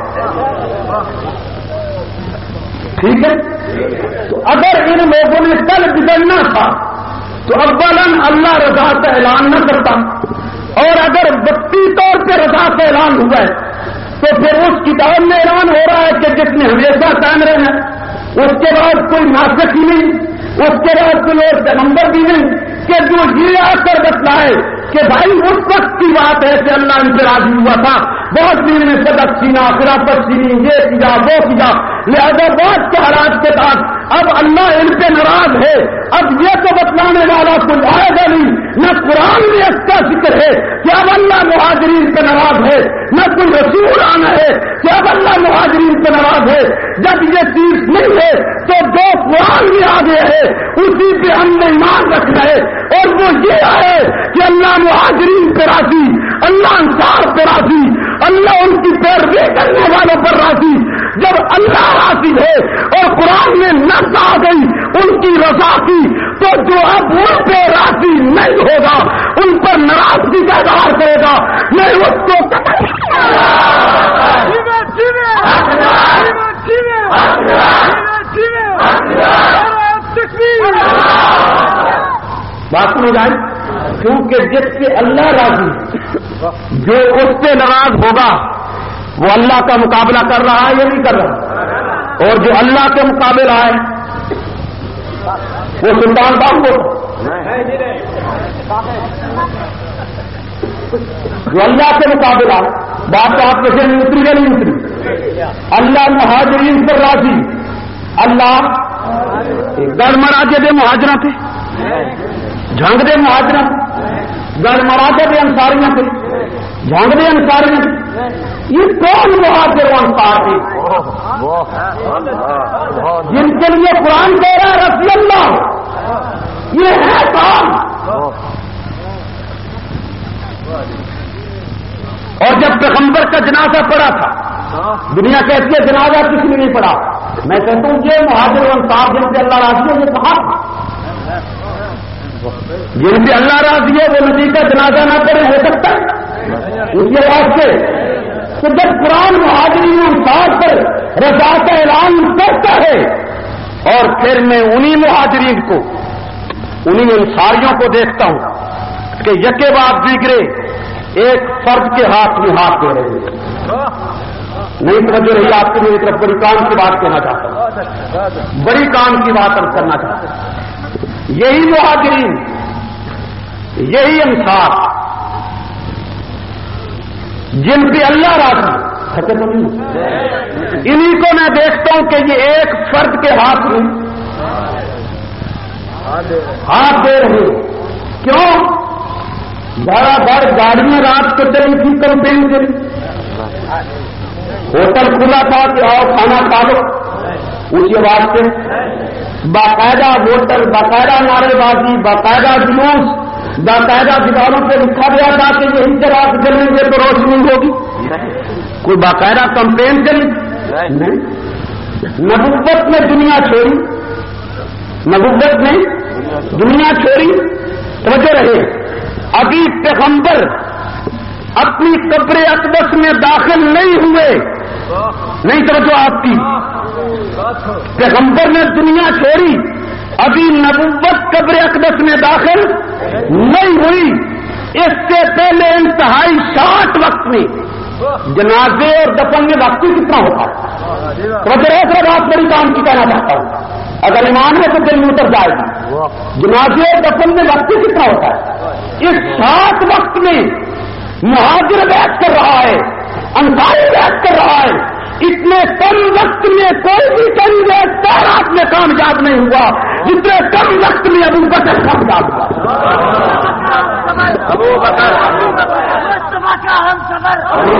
[SPEAKER 1] ٹھیک ہے؟ تو اگر ان لوگوں نے کل بگڑنا تھا تو اولاً اللہ رضا کا اعلان نہ کرتا, اور اگر وقتی طور پہ رضا کا اعلان ہوا ہے تو پھر اس کتاب میں اعلان ہو رہا ہے کہ جس نے ہمیشہ قائم رہنا, اس کے بعد کوئی ناسک ہی نہیں, اس کے بعد کوئی اور پیغمبر بھی نہیں, کہ جو یہ آ کر بتلائے کہ بھائی اس وقت کی بات ہے کہ اللہ ان سے راضی ہوا تھا, بہت دن میں صدق سینا خلافت سینی, یہ کیا وہ کیا, لہذا بہت کے حالات کے بعد اب اللہ ان سے ناراض ہے. اب یہ تو بتلانے والا کوئی آئے گا نہیں, نہ قرآن میں اس کا ذکر ہے کہ اب اللہ مہاجرین سے ناراض ہے, نہ کوئی رسول آنا ہے کہ اب اللہ مہاجرین سے ناراض ہے. جب یہ چیز نہیں ہے تو جو قرآن میں آگے ہے اسی پہ ہم نے ایمان رکھنا ہے, اور وہ یہ ہے کہ اللہ مہاجرین پہ راضی, اللہ انصار پہ راضی, اللہ ان کی پیروی کرنے والوں پر راضی. جب اللہ راضی ہے اور قرآن میں نص آ گئی ان کی رضا کی, تو جو اب ان پہ راضی نہیں ہوگا ان پر ناراضگی کا اظہار کرے گا, میں اس کو بات سمجھ آئی؟ کیونکہ جس سے اللہ راضی جو اس سے ناراض ہوگا وہ اللہ کا مقابلہ کر رہا ہے یا نہیں کر رہا؟ اور جو اللہ کے مقابلہ ہے وہ سلطان باغ کو جو اللہ کے مقابلہ بات تو آپ کے ذہن میں اتری یا نہیں اتری؟ اللہ مہاجرین پر راضی، اللہ گڑ مراجے دے مہاجرہ تھے، جھنگ دے مہاجرہ گڑ مراجے دے انصاریاں تھے، جھنگ دے انصاریاں تھے۔ یہ کون مہاجر و انصار تھے جن کے لیے قرآن کہہ رہا ہے رضی اللہ؟ یہ ہے کون؟ اور جب پیغمبر کا جنازہ پڑا تھا، دنیا کہتی ہے جنازہ کسی نے نہیں پڑا، میں کہتا ہوں یہ مہاجر و انصار جن سے اللہ راضی ہے یہ کہاں تھا؟ جن سے اللہ راضی ہے وہ نبی کا جنازہ نہ پڑے ہو سکتا ہے اس کے واسطے تو جب قرآن مہاجرین و انصار پر رضا کا اعلان کرتا ہے اور پھر میں انہی مہاجرین کو انہی انصاریوں کو دیکھتا ہوں کہ یکے بعد دیگرے ایک فرد کے ہاتھ میں ہاتھ دے رہے ہیں۔ نہیں سمجھ رہی آپ کی میری طرف بڑی کام کی بات کہنا چاہتا ہوں، بڑی کام کی بات اب کرنا چاہتا ہوں۔ یہی مہاجرین، یہی انصار جن پہ اللہ راضی ہے، انہی کو میں دیکھتا ہوں کہ یہ ایک فرد کے ہاتھ میں ہاتھ دے رہے ہیں۔ کیوں؟ بڑا بڑ گاڑیاں رات کو چلی تھی، کمپین چلی، ہوٹل کھلا تھا کہ آؤ کھانا کھا لو، اس آواز سے باقاعدہ ہوٹل، باقاعدہ نعرے بازی، باقاعدہ جلوس، باقاعدہ دیواروں پہ لکھا گیا تھا کہ یہی چراغ جلیں گے تو روشنی ہوگی۔ کوئی باقاعدہ کمپین چلی نہیں۔ نبوت نے دنیا چھوڑی، نبوت نے دنیا چھوڑی۔ توجہ رہے، ابھی پیغمبر اپنی قبر اقدس میں داخل نہیں ہوئے، نہیں توجہ آپ کی، پیغمبر نے دنیا چھوڑی، ابھی نبوت قبر اقدس میں داخل نہیں ہوئی۔ اس سے پہلے انتہائی شارٹ وقت میں جنازے اور دفن میں وقت کتنا ہوتا ہے؟ توجہ ہے، بات بڑی کام کی کہنا چاہتا ہوں، اگر ایمان ہے تو دل میں اتر جائے گا۔ جنازے اور دفن میں وقت کتنا ہوتا ہے؟ اس شارٹ وقت میں مہاجر بیعت کر رہا ہے، انصاری بیعت کر رہا ہے، اتنے کم وقت میں کوئی بھی کینڈیڈیٹ تورات میں کامیاب نہیں ہوا جتنے کم وقت میں ابو بکر کامیاب ہوا۔ ابو بکر مصطفیٰ کا ہم سفر،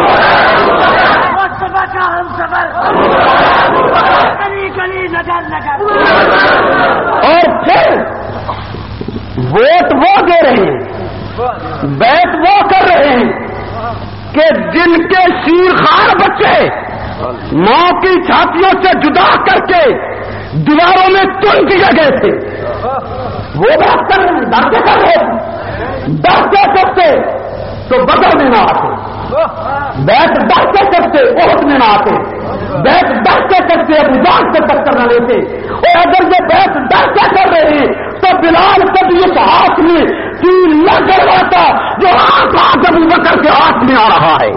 [SPEAKER 1] مصطفیٰ کا ہم سفر، گلی گلی نگر نگر۔ اور پھر ووٹ وہ دے رہے ہیں، بیعت وہ کر رہے ہیں کہ جن کے شیرخوار بچے ماں کی چھاتیوں سے جدا کر کے دیواروں میں چن دیے گئے تھے، وہ بات کر رہے ہیں، ڈرتے کر رہے ہیں، ڈرتے کرتے تو بدر میں نہ آتے، بیت ڈرتے کرتے عہد میں نہ آتے، بیت ڈرتے کرتے ابو جہل سے ٹکر نہ لیتے، اور اگر یہ بیت ڈرتے کر رہے ہیں تو بلال کبھی اس ہاتھ میں تیر نہ کرواتا جو ہاتھ ہاتھ ابو بکر کے ہاتھ میں آ رہا ہے۔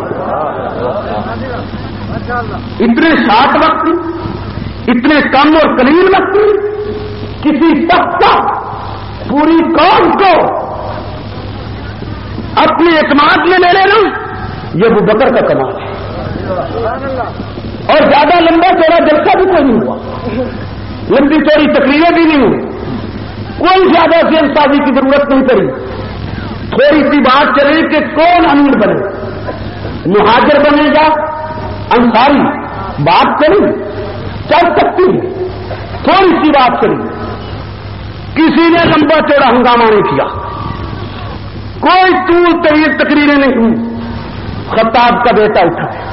[SPEAKER 1] اتنے شارٹ وقت، اتنے کم اور قلیل وقت کسی طبقہ پوری قوم کو اپنے اعتماد میں لے لینا، یہ ابو بکر کا کمال ہے۔ اور زیادہ لمبا چوڑا جلسہ بھی کوئی نہیں ہوا، لمبی چوڑی تقریریں بھی نہیں ہوئی، کوئی زیادہ ذہن سازی کی ضرورت نہیں پڑی، تھوڑی سی بات چلی کہ کون امیر بنے، مہاجر بنے گا انصاری، بات چلی چل سکتی ہے، تھوڑی سی بات چلی، کسی نے لمبا چوڑا ہنگامہ نہیں کیا، کوئی طول طویل تقریریں نہیں ہوئی۔ خطاب کا بیٹا اٹھا ہے،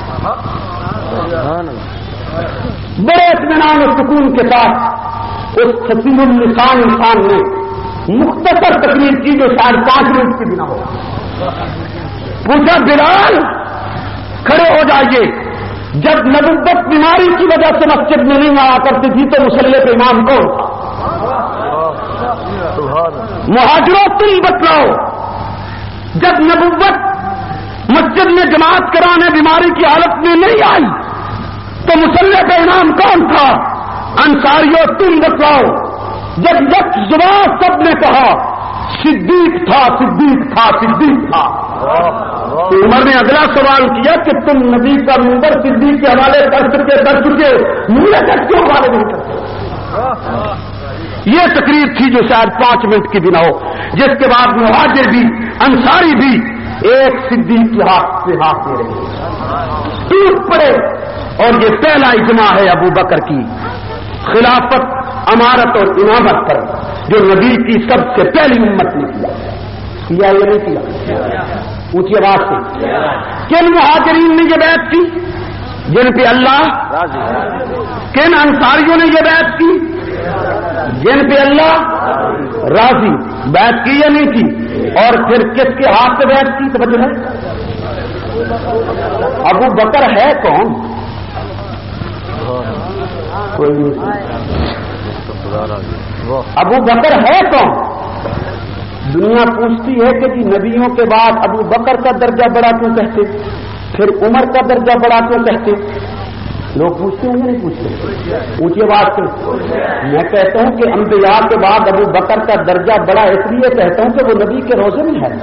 [SPEAKER 1] بڑے اطمینان اور سکون کے ساتھ اس خطیب اللسان انسان نے مختصر تقریر کی جو شاید پانچ منٹ کی بنا ہو، پوچھا بلال کھڑے ہو جائیے، جب نبوت بیماری کی وجہ سے مسجد میں نہیں آیا کرتی تھی تو مسلح پہ امام کون تھا؟ مہاجروں تم بتلاؤ، جب نبوت مسجد میں جماعت کرانے بیماری کی حالت میں نہیں آئی تو مسلح کا انعام کون تھا؟ انصاریوں تم بتلاؤ، جب یک زبان سب نے کہا صدیق تھا صدیق تھا صدیق تھا، تو عمر نے اگلا سوال کیا کہ تم نبی کا منبر صدیق کے حوالے کر چکے کر چکے مجھے تک کیوں حوالے نہیں کرتے؟ یہ تقریر تھی جو شاید پانچ منٹ کی بھی نہ ہو، جس کے بعد مہاجر بھی انصاری بھی ایک صدیق کے ہاتھ سے ہاتھ دے رہے ٹوٹ پڑے، اور یہ پہلا اجماع ہے ابو بکر کی خلافت، امارت اور امامت پر، جو نبی کی سب سے پہلی امت نے کیا کیا یا نہیں کیا؟ اونچی آواز سے کن مہاجرین نے یہ بیعت کی جن پہ اللہ، کن انصاریوں نے یہ بیعت کی جن پہ اللہ راضی؟ بیعت کی یا نہیں کی؟ اور پھر کس کے ہاتھ سے بیعت کی؟ توجہ ہے، ابو بکر ہے کون؟ کوئی نہیں، ابو بکر ہے کون؟ دنیا پوچھتی ہے کہ جی نبیوں کے بعد ابو بکر کا درجہ بڑا کیوں کہتے، پھر عمر کا درجہ بڑا کیوں کہتے؟ لوگ پوچھتے ہیں یا نہیں پوچھتے؟ اونچی آواز سے میں کہتا ہوں کہ انبیاء کے بعد ابو بکر کا درجہ بڑا اس لیے کہتا ہوں کہ وہ نبی کے روزے میں ہے۔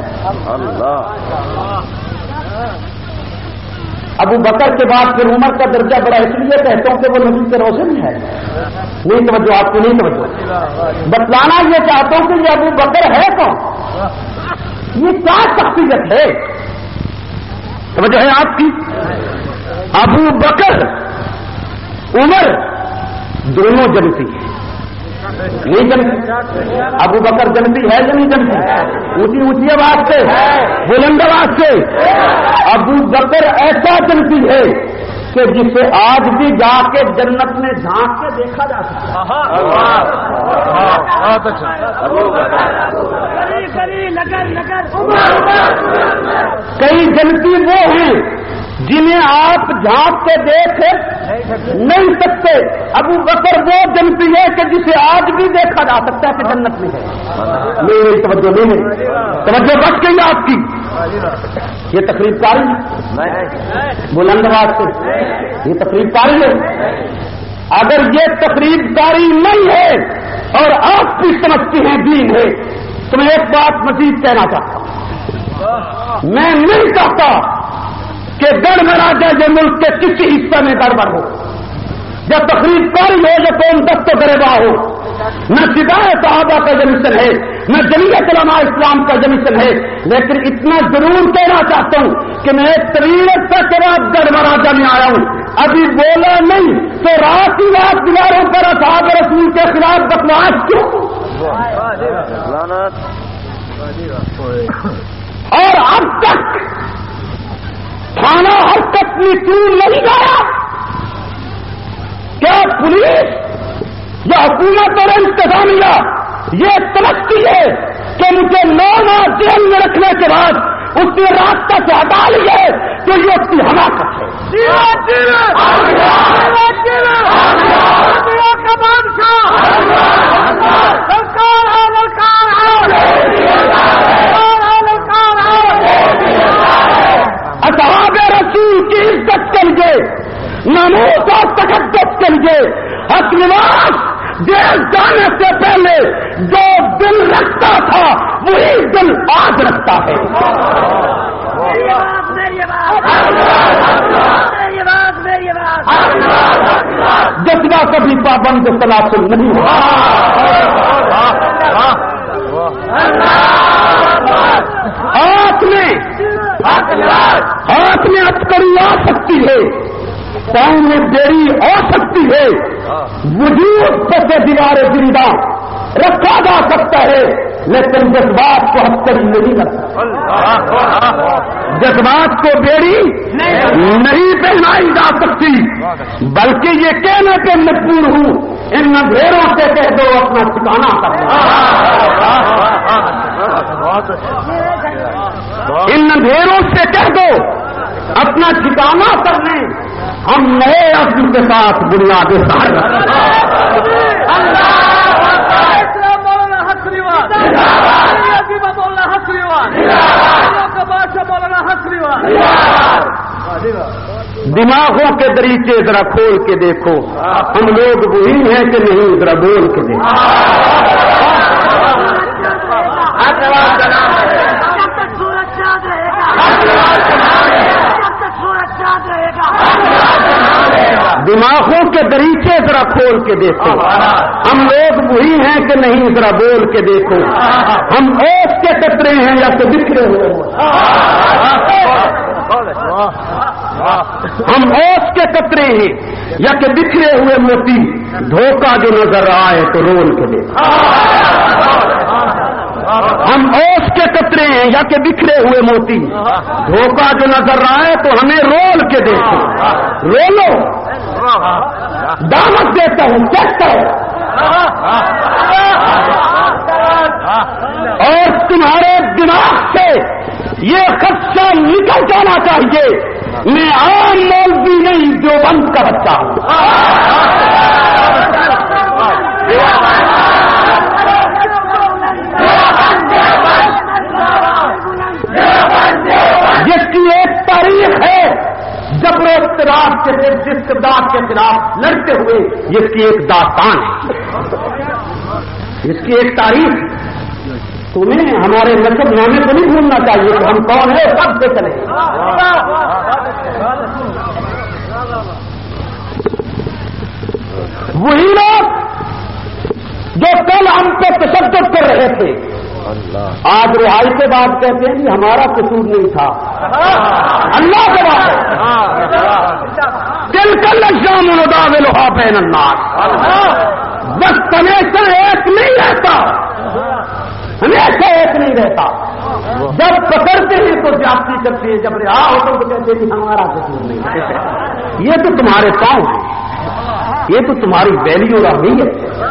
[SPEAKER 1] ابو بکر کے بعد پھر عمر کا درجہ بڑا اس لیے کہتا ہوں کہ وہ نبی کے روزے میں ہے۔ نہیں توجہ، آپ کو نہیں توجہ، بتلانا یہ چاہتا ہوں کہ یہ ابو بکر ہے کون؟ یہ کیا شخصیت ہے؟ توجہ ہے آپ کی؟ ابو بکر عمر دونوں جنتی ہیں، نہیں جنتی؟ ابو بکر جنتی ہے یا نہیں جنتی؟ اونچی اونچی آواز سے، بلند آواز سے، ابو بکر ایسا جنتی ہے کہ جسے آج بھی جا کے جنت میں جھانک کے دیکھا جا سکتا ہے۔ کئی جنتی وہ ہیں جنہیں آپ جھانک کے دیکھ نہیں سکتے، ابو بکر وہ جنتی ہے کہ جسے آج بھی دیکھا جا سکتا ہے کہ جنت میں ہے۔ نہیں توجہ نہیں ہے، توجہ بچ گئی آپ کی، یہ تقریب کاری ہے، بلند آواز سے یہ تقریب کاری ہے۔ اگر یہ تقریب کاری نہیں ہے اور آپ بھی سمجھتی ہیں دین ہے تو میں ایک بات مزید کہنا چاہتا ہوں، میں نہیں چاہتا کہ گڑھ میں راجا یہ ملک کے کسی حصے میں گڑبڑ ہو، یا تقریب کاری ہو یا قوم دست و گریباں ہو، نہ سدائے صحابہ کا یہ مشن ہے، نہ جمعیت علماء اسلام کا یہ مشن ہے، لیکن اتنا ضرور کہنا چاہتا ہوں کہ میں ایک طویل عرصے کے بعد گڑھ میں راجا میں آیا ہوں، ابھی بولا نہیں تو رات ہی رات دیواروں پر اصحاب رسول کے خلاف بکواس کیوں؟ اور اب تک تھانہ حرکت میں کیوں نہیں گیا؟ کیا پولیس یا حکومت اور انتظامیہ یہ سمجھتی ہے کہ مجھے نو ماہ جیل میں رکھنے کے بعد اس نے راستہ سے ہٹا لیے تو یہ اس کی حماقت ہے؟ اصحاب رسول کی عزت کے لیے، ناموس اور تقدس کے لیے حق نواز جیل جانے سے پہلے جو دل رکھتا تھا وہی دل آج رکھتا ہے۔ جذبہ کبھی پابند تلاسل نہیں ہوا۔ ہاتھ میں ہاتھ میں عسکری آ سکتی ہے، پاؤں میں بیڑی ہو سکتی ہے، وجود سے دیوار زندہ رکھا جا سکتا ہے، لیکن جذبات کو عسکری نہیں رکھتا، جذبات کو بیڑی نہیں پہنائی جا سکتی، بلکہ یہ کہنے پہ مجبور ہوں ان اندھیروں سے کہہ دو اپنا ٹھکانا کرنا، ان اندھیروں سے کہہ دو اپنا ٹھکانا کرنے، ہم نئے عزم کے ساتھ بنیادیں سار
[SPEAKER 2] مولانا حسریوان مولانا حسریوان.
[SPEAKER 1] دماغوں کے دریچے ذرا کھول کے دیکھو ہم لوگ وہی ہیں کہ نہیں ذرا بول کے دیکھو. دماغوں کے دریچے ذرا کھول کے دیکھو ہم لوگ وہی ہیں کہ نہیں ذرا بول کے دیکھو. ہم اوس کے قطرے ہیں یا تو بکھرے ہوئے ہم اوس کے قطرے ہیں یا کہ بکھرے ہوئے موتی. دھوکہ جو نظر آئے تو رول کے دیکھو. ہم اوس کے قطرے ہیں یا کہ بکھرے ہوئے موتی. دھوکہ جو نظر آئے تو ہمیں رول کے دیکھو. رولو دعوت دیتا ہوں کہتا ہوں اور تمہارے دماغ سے یہ خدشہ نکل جانا چاہیے میں عام مولوی نہیں دیوبند کا بچہ ہوں. جس کی ایک تاریخ ہے جبر و اختلاف کے استبداد کے خلاف لڑتے ہوئے جس کی ایک داستان ہے جس کی ایک تاریخ. تمہیں ہمارے نسب نامے کو نہیں بھولنا چاہیے کہ ہم کون ہیں سب سے چلے. وہی لوگ جو کل ہم پہ تشدد کر رہے تھے آج رہائی کے بعد کہتے ہیں کہ ہمارا قصور نہیں تھا. اللہ کے بعد دل کل الزام نداولھا بین الناس. بس ہمیشہ ایک نہیں رہتا ہمیشہ ایک نہیں رہتا. جب پکڑتے ہیں تو زیادتی کرتے ہیں جب رہا ہوتا تو کہتے ہیں کہ ہمارا قصور نہیں. یہ تو تمہارے پاؤں ہے یہ تو تمہاری ویلیو رہی ہے.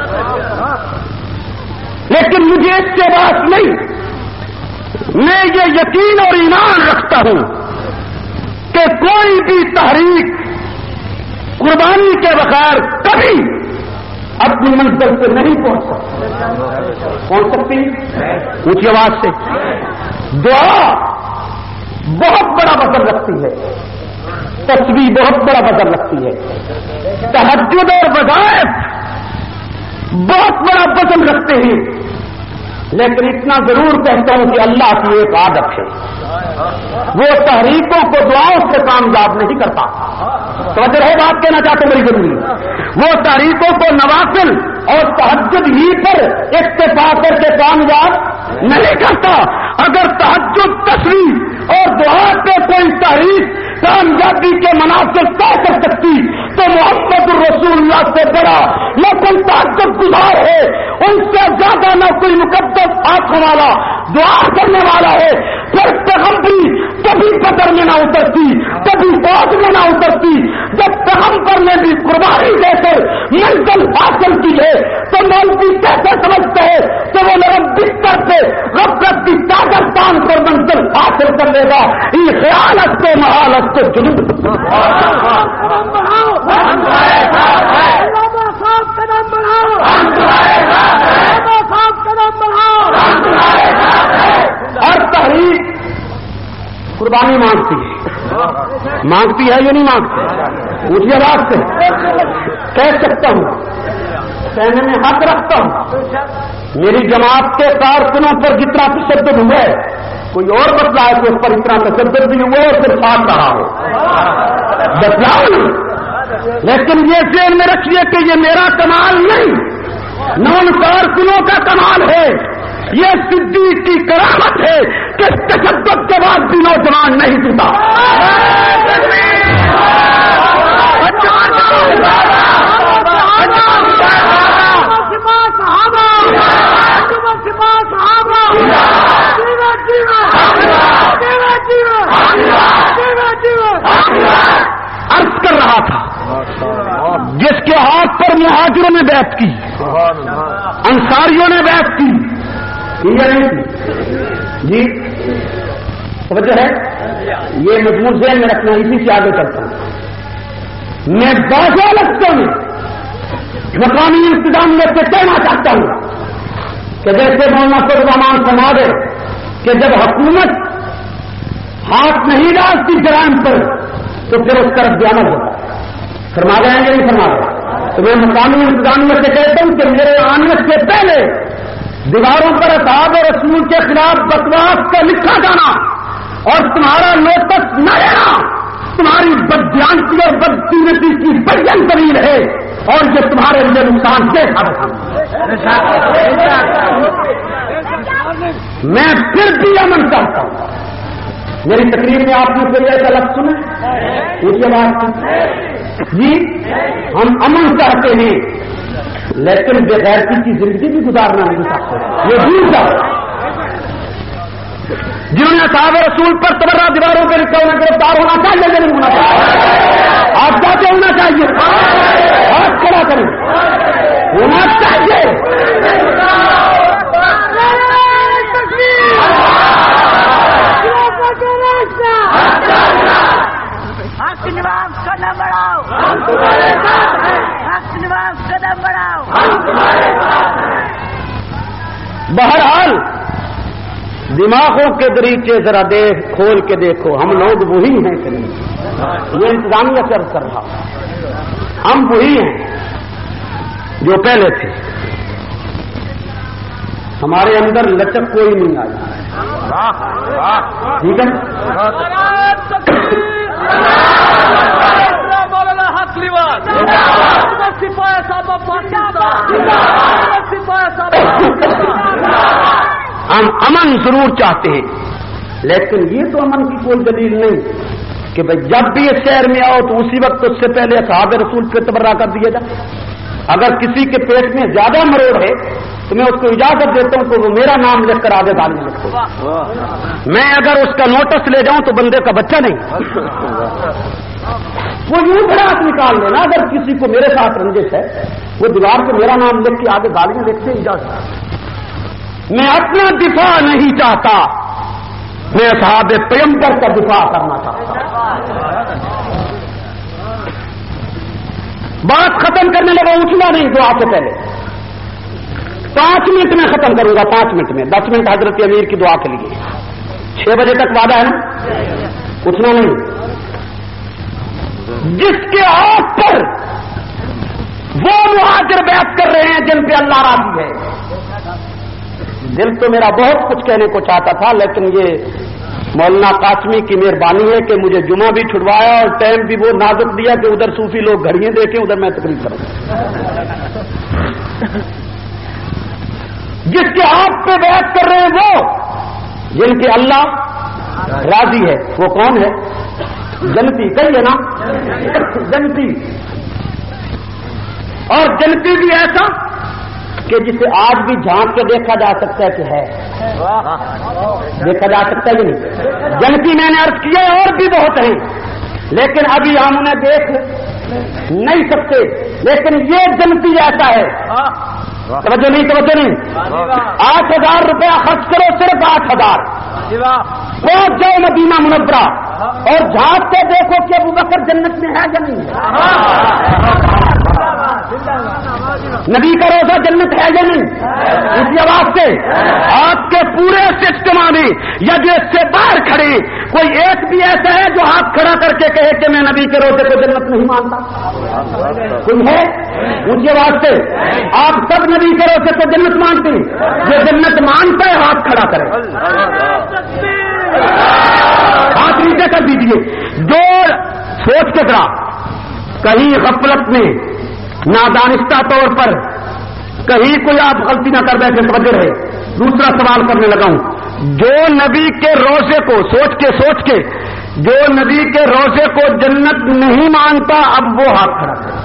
[SPEAKER 1] لیکن مجھے اس سے بات نہیں. میں یہ یقین اور ایمان رکھتا ہوں کہ کوئی بھی تحریک قربانی کے بغیر کبھی اپنی منزل سے نہیں پہنچ سکتی. پہنچ سکتی اونچی آواز سے. دعا بہت بڑا وزن رکھتی ہے. تسبیح بہت بڑا وزن رکھتی ہے. تہجد اور وظائف بہت بڑا وزن رکھتے ہیں. لیکن اتنا ضرور کہتا ہوں کہ اللہ کی ایک عادت ہے وہ تحریکوں کو دعاؤں سے کامیاب نہیں کرتا. توجہ ہے بات کہنا چاہتے میری ضروری. وہ تحریکوں کو نوافل اور تہجد ہی پر اکتفا کر کے کامیاب نہیں کرتا. اگر تہجد تسبیح اور دعا پہ کوئی تحریک کامیابی کے مناسب طے کر سکتی تو محمد رسول اللہ سے بڑا نہ کوئی تہجد گزار ہے ان سے زیادہ نہ کوئی مقدس آنکھوں والا دعا کرنے والا ہے. پھر پیغمبری کبھی قدر میں نہ اترتی کبھی فوج میں نہ اترتی. جب پیغمبر نے بھی قربانی دے کر منزل حاصل کی ہے تو مولوی کیسے سمجھتے ہیں کہ وہ لوگ بستر سے غفلت کی چادر تان کر منزل حاصل کر لے گا. یہ خیالت کو محالت کو جنوب اور تحریک قربانی مانگتی ہے مانگتی ہے یا نہیں مانگتی. اونچی آواز سے کہہ سکتا ہوں کہنے میں حق رکھتا ہوں. میری جماعت کے کارکنوں پر جتنا تشدد ہوا ہے کوئی اور مسئلہ ہے کہ اس پر اتنا تشدد بھی ہوا اور پھر ساتھ رہا ہو بتلاؤ نہیں. لیکن یہ ذہن میں رکھیے کہ یہ میرا کمال نہیں نہ ان کارکنوں کا کمال ہے. یہ صدیق کی کرامت ہے کہ تشدد کے بعد بھی نوجوان نہیں ٹوٹا. عرض کر رہا تھا جس کے ہاتھ پر مہاجروں نے بیعت کی انصاریوں نے بیعت کی جی توجہ ہے. یہ مضمون ذہن میں رکھنا اسی سے آگے چلتا ہوں. میں بازو لگتا ہوں مقامی انتظام میں سے کہنا چاہتا ہوں کہ جیسے مولانا فضل فرما دے کہ جب حکومت ہاتھ نہیں ڈالتی جرائم پر تو پھر اس طرف دیانت ہوتا ہے. فرما دیں گے نہیں فرما دیں تو میں مقامی انتظامیہ سے کہتا ہوں کہ میرے آنے سے پہلے دیواروں پر اصحاب رسول کے خلاف بکواس کا لکھا جانا اور تمہارا نوٹس نہ لینا تمہاری بددیانتی اور بدقیمتی کی بڑی دلیل ہے اور یہ تمہارے لیے نقصان دہ ثابت ہوگا. میں پھر بھی امن چاہتا ہوں. میری تقریر میں آپ نے کوئی ایسا لفظ سنا یہ بات جی ہم امن چاہتے ہیں لیکن بغیرتی کی زندگی بھی گزارنا نہیں چاہتے. یہ بھول جاؤ جنہوں نے صحابہ رسول پر تبرہ دیواروں پہ لکھا ہونا گرفتار ہونا چاہیے یا نہیں ہونا چاہیے؟ آپ جاتے ہونا چاہیے. ہاتھ کھڑا کریں ہونا چاہیے.
[SPEAKER 3] حق نواز قدم بڑھاؤ حق نواز قدم بڑھاؤ.
[SPEAKER 1] بہرحال دماغوں کے دریچے ذرا دیکھ کھول کے دیکھو ہم لوگ وہی ہیں کہ نہیں. یہ انتظامیہ سے عرض کر رہا ہم وہی ہیں جو پہلے تھے. ہمارے اندر لچک کوئی نہیں آئی. ٹھیک ہے
[SPEAKER 2] مولانا حق لیوان سپاہی صاحب
[SPEAKER 1] ہم امن ضرور چاہتے ہیں لیکن یہ تو امن کی کوئی دلیل نہیں کہ بھائی جب بھی اس شہر میں آؤ تو اسی وقت اس سے پہلے اصحاب رسول پہ تبرہ کر دیا جائے. اگر کسی کے پیٹ میں زیادہ مروڑ ہے تو میں اس کو اجازت دیتا ہوں کہ وہ میرا نام لکھ کر آگے گالی لکھو. میں اگر اس کا نوٹس لے جاؤں تو بندے کا بچہ نہیں وہ یوں ہاتھ نکال لینا. اگر کسی کو میرے ساتھ رنجش ہے وہ دیوار پہ میرا نام لکھ کے آگے گالیاں لکھتے اجازت. میں اپنا دفاع نہیں چاہتا میں صحاب پیغمبر کا دفاع کرنا چاہتا. بات ختم کرنے لگا اونچنا نہیں دعا سے پہلے پانچ منٹ میں ختم کروں گا. پانچ منٹ میں دس منٹ حضرت امیر کی دعا کے لیے. چھ بجے تک وعدہ ہے نا اٹھنا نہیں. جس کے آپ پر وہ مہاجر بیعت کر رہے ہیں جن پہ اللہ راضی ہے. دل تو میرا بہت کچھ کہنے کو چاہتا تھا لیکن یہ مولانا قاسمی کی مہربانی ہے کہ مجھے جمعہ بھی چھڑوایا اور ٹائم بھی وہ نازک دیا کہ ادھر صوفی لوگ گھڑیاں دیکھیں ادھر میں تقریر کروں. جس کے آپ پہ بیعت کر رہے ہیں وہ جن کے اللہ راضی ہے وہ کون ہے؟ جنتی. کہیے نا جنتی. اور جنتی بھی ایسا کہ جسے آج بھی جھانک کے دیکھا جا سکتا ہے کہ ہے دیکھا جا سکتا ہے کہ نہیں. جنتی میں نے عرض کیا اور بھی بہت ہیں لیکن ابھی ہم انہیں دیکھ نہیں سکتے. لیکن یہ جنتی ایسا ہے. توجہ نہیں توجہ نہیں. آٹھ ہزار روپیہ خرچ کرو صرف آٹھ ہزار پہنچ جاؤ مدینہ منورہ اور جھانک کے دیکھو کہ ابو بکر جنت میں ہے یا نہیں. نبی کا روزہ جنت ہے یا نہیں. اسی آواز سے آپ کے پورے سسٹم میں یا جو اس سے باہر کھڑے کوئی ایک بھی ایسا ہے جو ہاتھ کھڑا کر کے کہے کہ میں نبی کے روزے کو جنت نہیں مانتا؟ کوئی ہے؟ اسی آواز سے آپ سب نبی کے روزے کو جنت مانتے ہیں. جو جنت مانتا ہے ہاتھ کھڑا کرے. ہاتھ نیچے کر دیجیے. جو سوچ کے ذرا کہیں غفلت میں نادانستہ طور پر کہیں کوئی آپ غلطی نہ کر بیٹھے توجہ رہے. دوسرا سوال کرنے لگا ہوں. جو نبی کے روزے کو سوچ کے سوچ کے جو نبی کے روزے کو جنت نہیں مانتا اب وہ ہاتھ کھڑا کرے.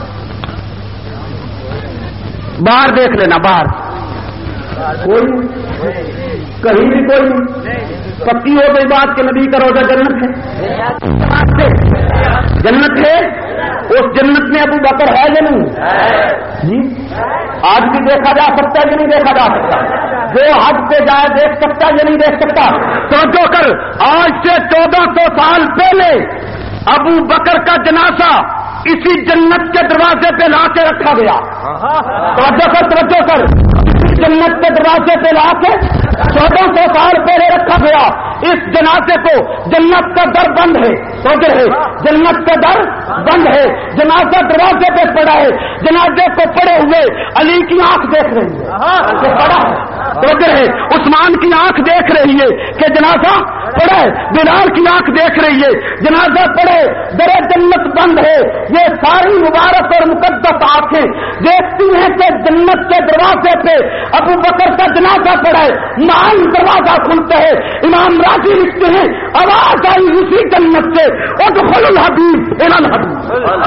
[SPEAKER 1] باہر دیکھ لینا باہر کوئی کہیں بھی کوئی پکی ہو گئی بات کہ نبی کا روزہ جنت ہے. جنت ہے. اس جنت میں ابو بکر ہے یا نہیں جی؟ آج بھی دیکھا جا سکتا ہے یا نہیں دیکھا جا سکتا؟ جو حج پہ جائے دیکھ سکتا ہے یا نہیں دیکھ سکتا؟ توجہ کر. آج سے چودہ سو سال پہلے ابو بکر کا جنازہ اسی جنت کے دروازے پہ لا کے رکھا گیا. توجہ کر توجہ کر. جنت کے دروازے پہ لا کے چودہ سو سال پہلے رکھا گیا. اس جنازے کو جنت کا در بند ہے تو ہے جنت کا در بند ہے. جنازہ دروازے پہ پڑا ہے. جنازے کو پڑے ہوئے علی کی آنکھ دیکھ رہی ہے کہ پڑا ہے تو ہے. عثمان کی آنکھ دیکھ رہی ہے کہ جنازہ پڑا ہے. بلال کی آنکھ دیکھ رہی ہے جنازہ پڑے. در جنت بند ہے. یہ ساری مبارک اور مقدس آنکھیں دیکھتی ہیں کہ جنت کے دروازے پہ ابو بکر کا جنازہ پڑا ہے. مان دروازہ کھلتا ہے. امام راضی لکھتے ہیں آواز آئی اسی جنت سے ادخل الحبیب الی الحبیب.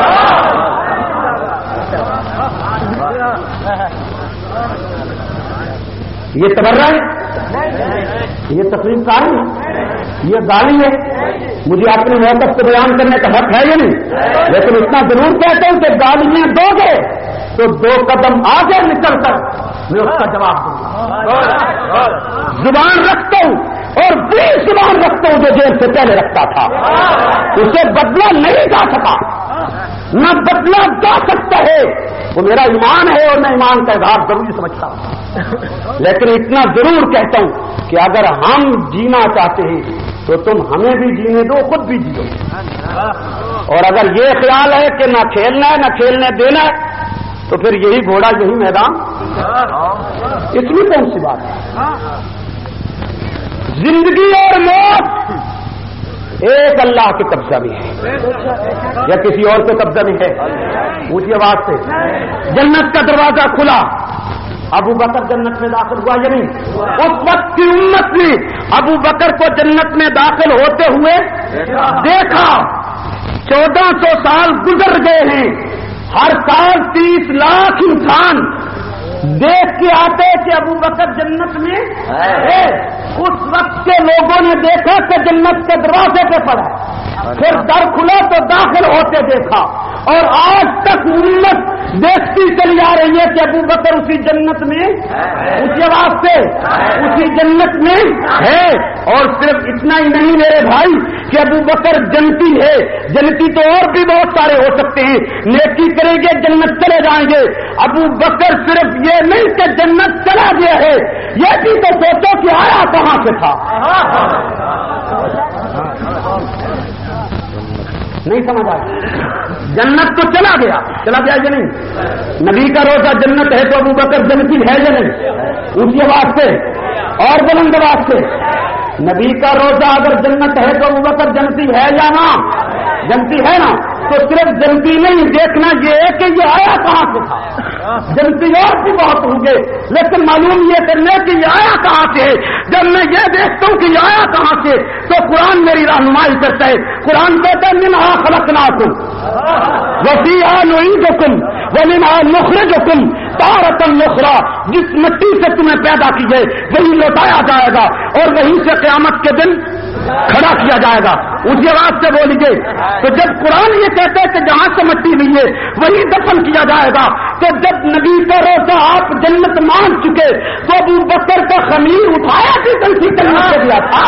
[SPEAKER 1] یہ تبرہ ہے, یہ تقریر کاری ہے, یہ گالی ہے. مجھے اپنے موقف کو بیان کرنے کا حق ہے یا نہیں, لیکن اتنا ضرور کہتا ہوں کہ گالیاں دو گے تو دو قدم آگے نکل کر میں اس کا جواب دوں گا. زبان رکھتا ہوں اور بیس زبان رکھتا ہوں جو جیل سے پہلے رکھتا تھا. اسے بدلا نہیں جا سکا, نہ بدلا جا سکتا ہے. وہ میرا ایمان ہے اور میں ایمان کا اظہار ضروری سمجھتا ہوں. لیکن اتنا ضرور کہتا ہوں کہ اگر ہم جینا چاہتے ہیں تو تم ہمیں بھی جینے دو, خود بھی جیو. اور اگر یہ خیال ہے کہ نہ کھیلنا ہے نہ کھیلنے دینا ہے تو پھر یہی گھوڑا یہی میدان. اس میں کون سی بات ہے؟ زندگی اور موت ایک اللہ کے قبضہ میں ہے یا کسی اور کے قبضہ میں ہے؟ اونچی آواز سے. جنت کا دروازہ کھلا, ابو بکر جنت میں داخل ہوا یا نہیں؟ اس وقت کی امت نے ابو بکر کو جنت میں داخل ہوتے ہوئے دیکھا. چودہ سو سال گزر گئے ہیں. ہر سال تیس لاکھ انسان دیکھ کے آتے کہ ابو بکر جنت میں ہے. اس وقت کے لوگوں نے دیکھا کہ جنت کے دروازے پہ پڑا, پھر در کھلا تو داخل ہوتے دیکھا. اور آج تک امت دیکھتی چلی آ رہی ہے کہ ابو بکر اسی جنت میں, اسی آواز سے اسی جنت میں ہے. اور صرف اتنا ہی نہیں میرے بھائی کہ ابو بکر جنتی ہے. جنتی تو اور بھی بہت سارے ہو سکتے ہیں, نیکی کریں گے جنت چلے جائیں گے. ابو بکر صرف یہ نہیں کہ جنت چلا گیا ہے, یہ بھی تو سوچو کہ آیا کہاں سے تھا. نہیں سمجھ آیا؟ جنت تو چلا گیا, چلا گیا یا نہیں؟ نبی کا روزہ جنت ہے تو ابو بکر جنتی ہے یا نہیں؟ اونچی آواز سے اور بلند آواز سے. نبی کا روزہ اگر جنت ہے تو ابو بکر جنتی ہے یا نہ؟ جنتی ہے نا. تو صرف جنتی نہیں, دیکھنا یہ ہے کہ یہ آیا کہاں سے تھا. جنتی اور بھی بہت ہوں گے, لیکن معلوم یہ کرنے کہ یہ آیا کہاں سے. جب میں یہ دیکھتا ہوں کہ یہ آیا کہاں سے تو قرآن میری رہنمائی کرتا ہے. قرآن کہتا ہے منہا خلقناکم وفیہا نعیدکم ومنہا نخرجکم تارۃ اخری. جس مٹی سے تمہیں پیدا کی ہے وہی لوٹایا جائے گا اور وہیں سے قیامت کے دن کھڑا کیا جائے گا. اسی آواز سے بولیے. تو جب قرآن یہ کہتے ہیں کہ جہاں سے مٹی ہوئی ہے وہی دفن کیا جائے گا, تو جب نبی کا روزہ آپ جنت مان چکے تو ابو بکر کا خمیر اٹھایا کہ جنسی جنت سے دیا تھا.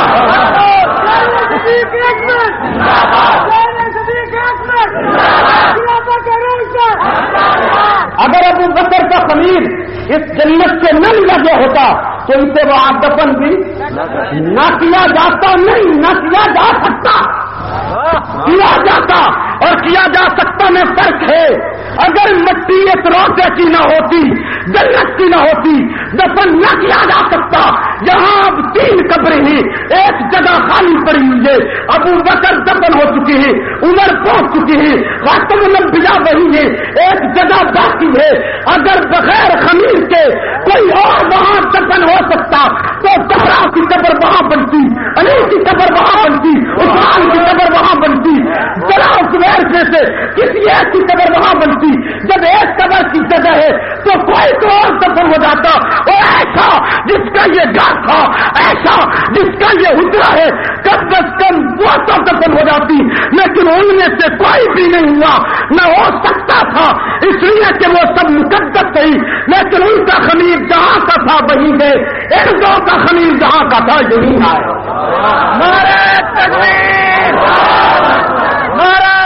[SPEAKER 1] اگر ابو بکر کا خمیر اس جنت سے نہ لیا گیا ہوتا تو ان سے وہاں دفن بھی نہ کیا جاتا, نہیں نہ کیا جا سکتا. کیا جاتا اور کیا جا سکتا میں فرق ہے. اگر مٹی اس روزے کی نہ ہوتی, جنت کی نہ ہوتی, دفن نہ کیا جا سکتا. یہاں اب تین قبریں ہیں, ایک جگہ خالی پڑی ہوئی ہے. ابو بکر دفن ہو چکی ہے, عمر پہنچ چکی ہے, خاتم الانبیاء وہی ہے, ایک جگہ باقی ہے. اگر بغیر خمیر کے کوئی اور وہاں دفن ہو سکتا تو زہرا کی قبر وہاں بنتی, علی کی قبر وہاں بنتی, عثمان کی قبر وہاں بنتی, ذرا زبیر میں سے کسی ایک کی قبر وہاں بنتی. جب ایک قبر کی جگہ ہے تو کوئی تو اور دفن ہو جاتا, اور ایسا جس کا یہ گھر تھا, ایسا جس کا یہ حجرہ ہے, کم از کم وہ تو دفن ہو جاتی. لیکن ان میں سے کوئی بھی نہیں ہوا, نہ ہو سکتا تھا, اس لیے کہ وہ سب مقدس تھی. لیکن ان کا خمیر جہاں کا تھا وہیں گئے, ان دو کا خمیر جہاں کا تھا یہیں آئے. نعرہ تکبیر, نعرہ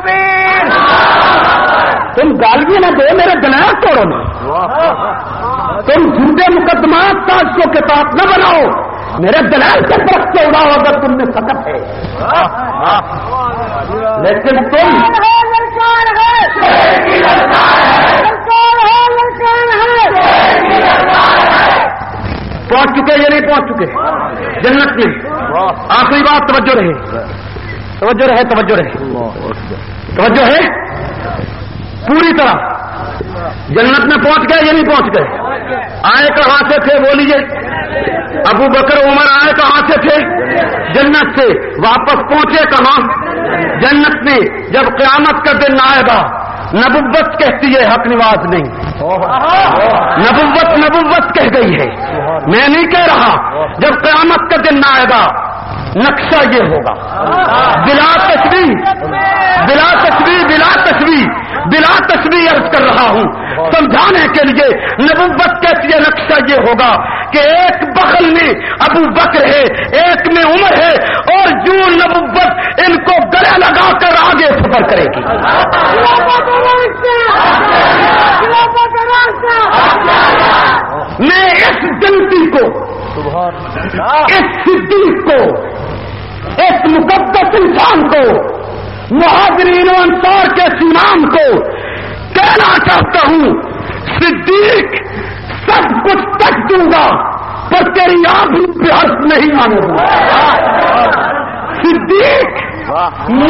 [SPEAKER 1] تکبیر. تم گالیاں نہ دو, میرے گناہ توڑو نا. تم جھوٹے مقدمات سازشوں کے ساتھ نہ بناؤ، میرے دلائل سے درخت سے اڑاؤ اگر تم میں سکت ہے، لیکن تم پہنچ چکے یا نہیں پہنچ چکے جنت میں؟ آخری بات توجہ رہے، توجہ رہے توجہ رہے توجہ ہے پوری طرح۔ جنت میں پہنچ گئے یا نہیں پہنچ گئے؟ آئے کہاں سے تھے بولیے؟ ابو بکر عمر آئے کہاں سے تھے؟ جنت سے۔ واپس پہنچے کہاں؟ جنت میں۔ جب قیامت کا دن آئے گا، نبوت کہتی ہے، حق نواز نہیں، نبوت نبوت کہہ گئی ہے، میں نہیں کہہ رہا۔ جب قیامت کا دن آئے گا نقشہ یہ ہوگا، بلا تشبیہ بلا تشبیہ بلا تشبیہ بلا تشبیہ عرض کر رہا ہوں سمجھانے کے لیے۔ نبوت کہتی ہے نقشہ یہ ہوگا کہ ایک بغل میں ابو بکر ہے، ایک میں عمر ہے، اور جو نبوت ان کو گلے لگا کر آگے سفر کرے گی۔ میں اس جنتی کو، اس صدیق کو، اس مقدس انسان کو، مہاجرین و انصار کے امام کو کہنا چاہتا ہوں، صدیق سب کچھ تک دوں گا پر تیری آنکھ پہ حرف نہیں مانوں گا۔ صدیق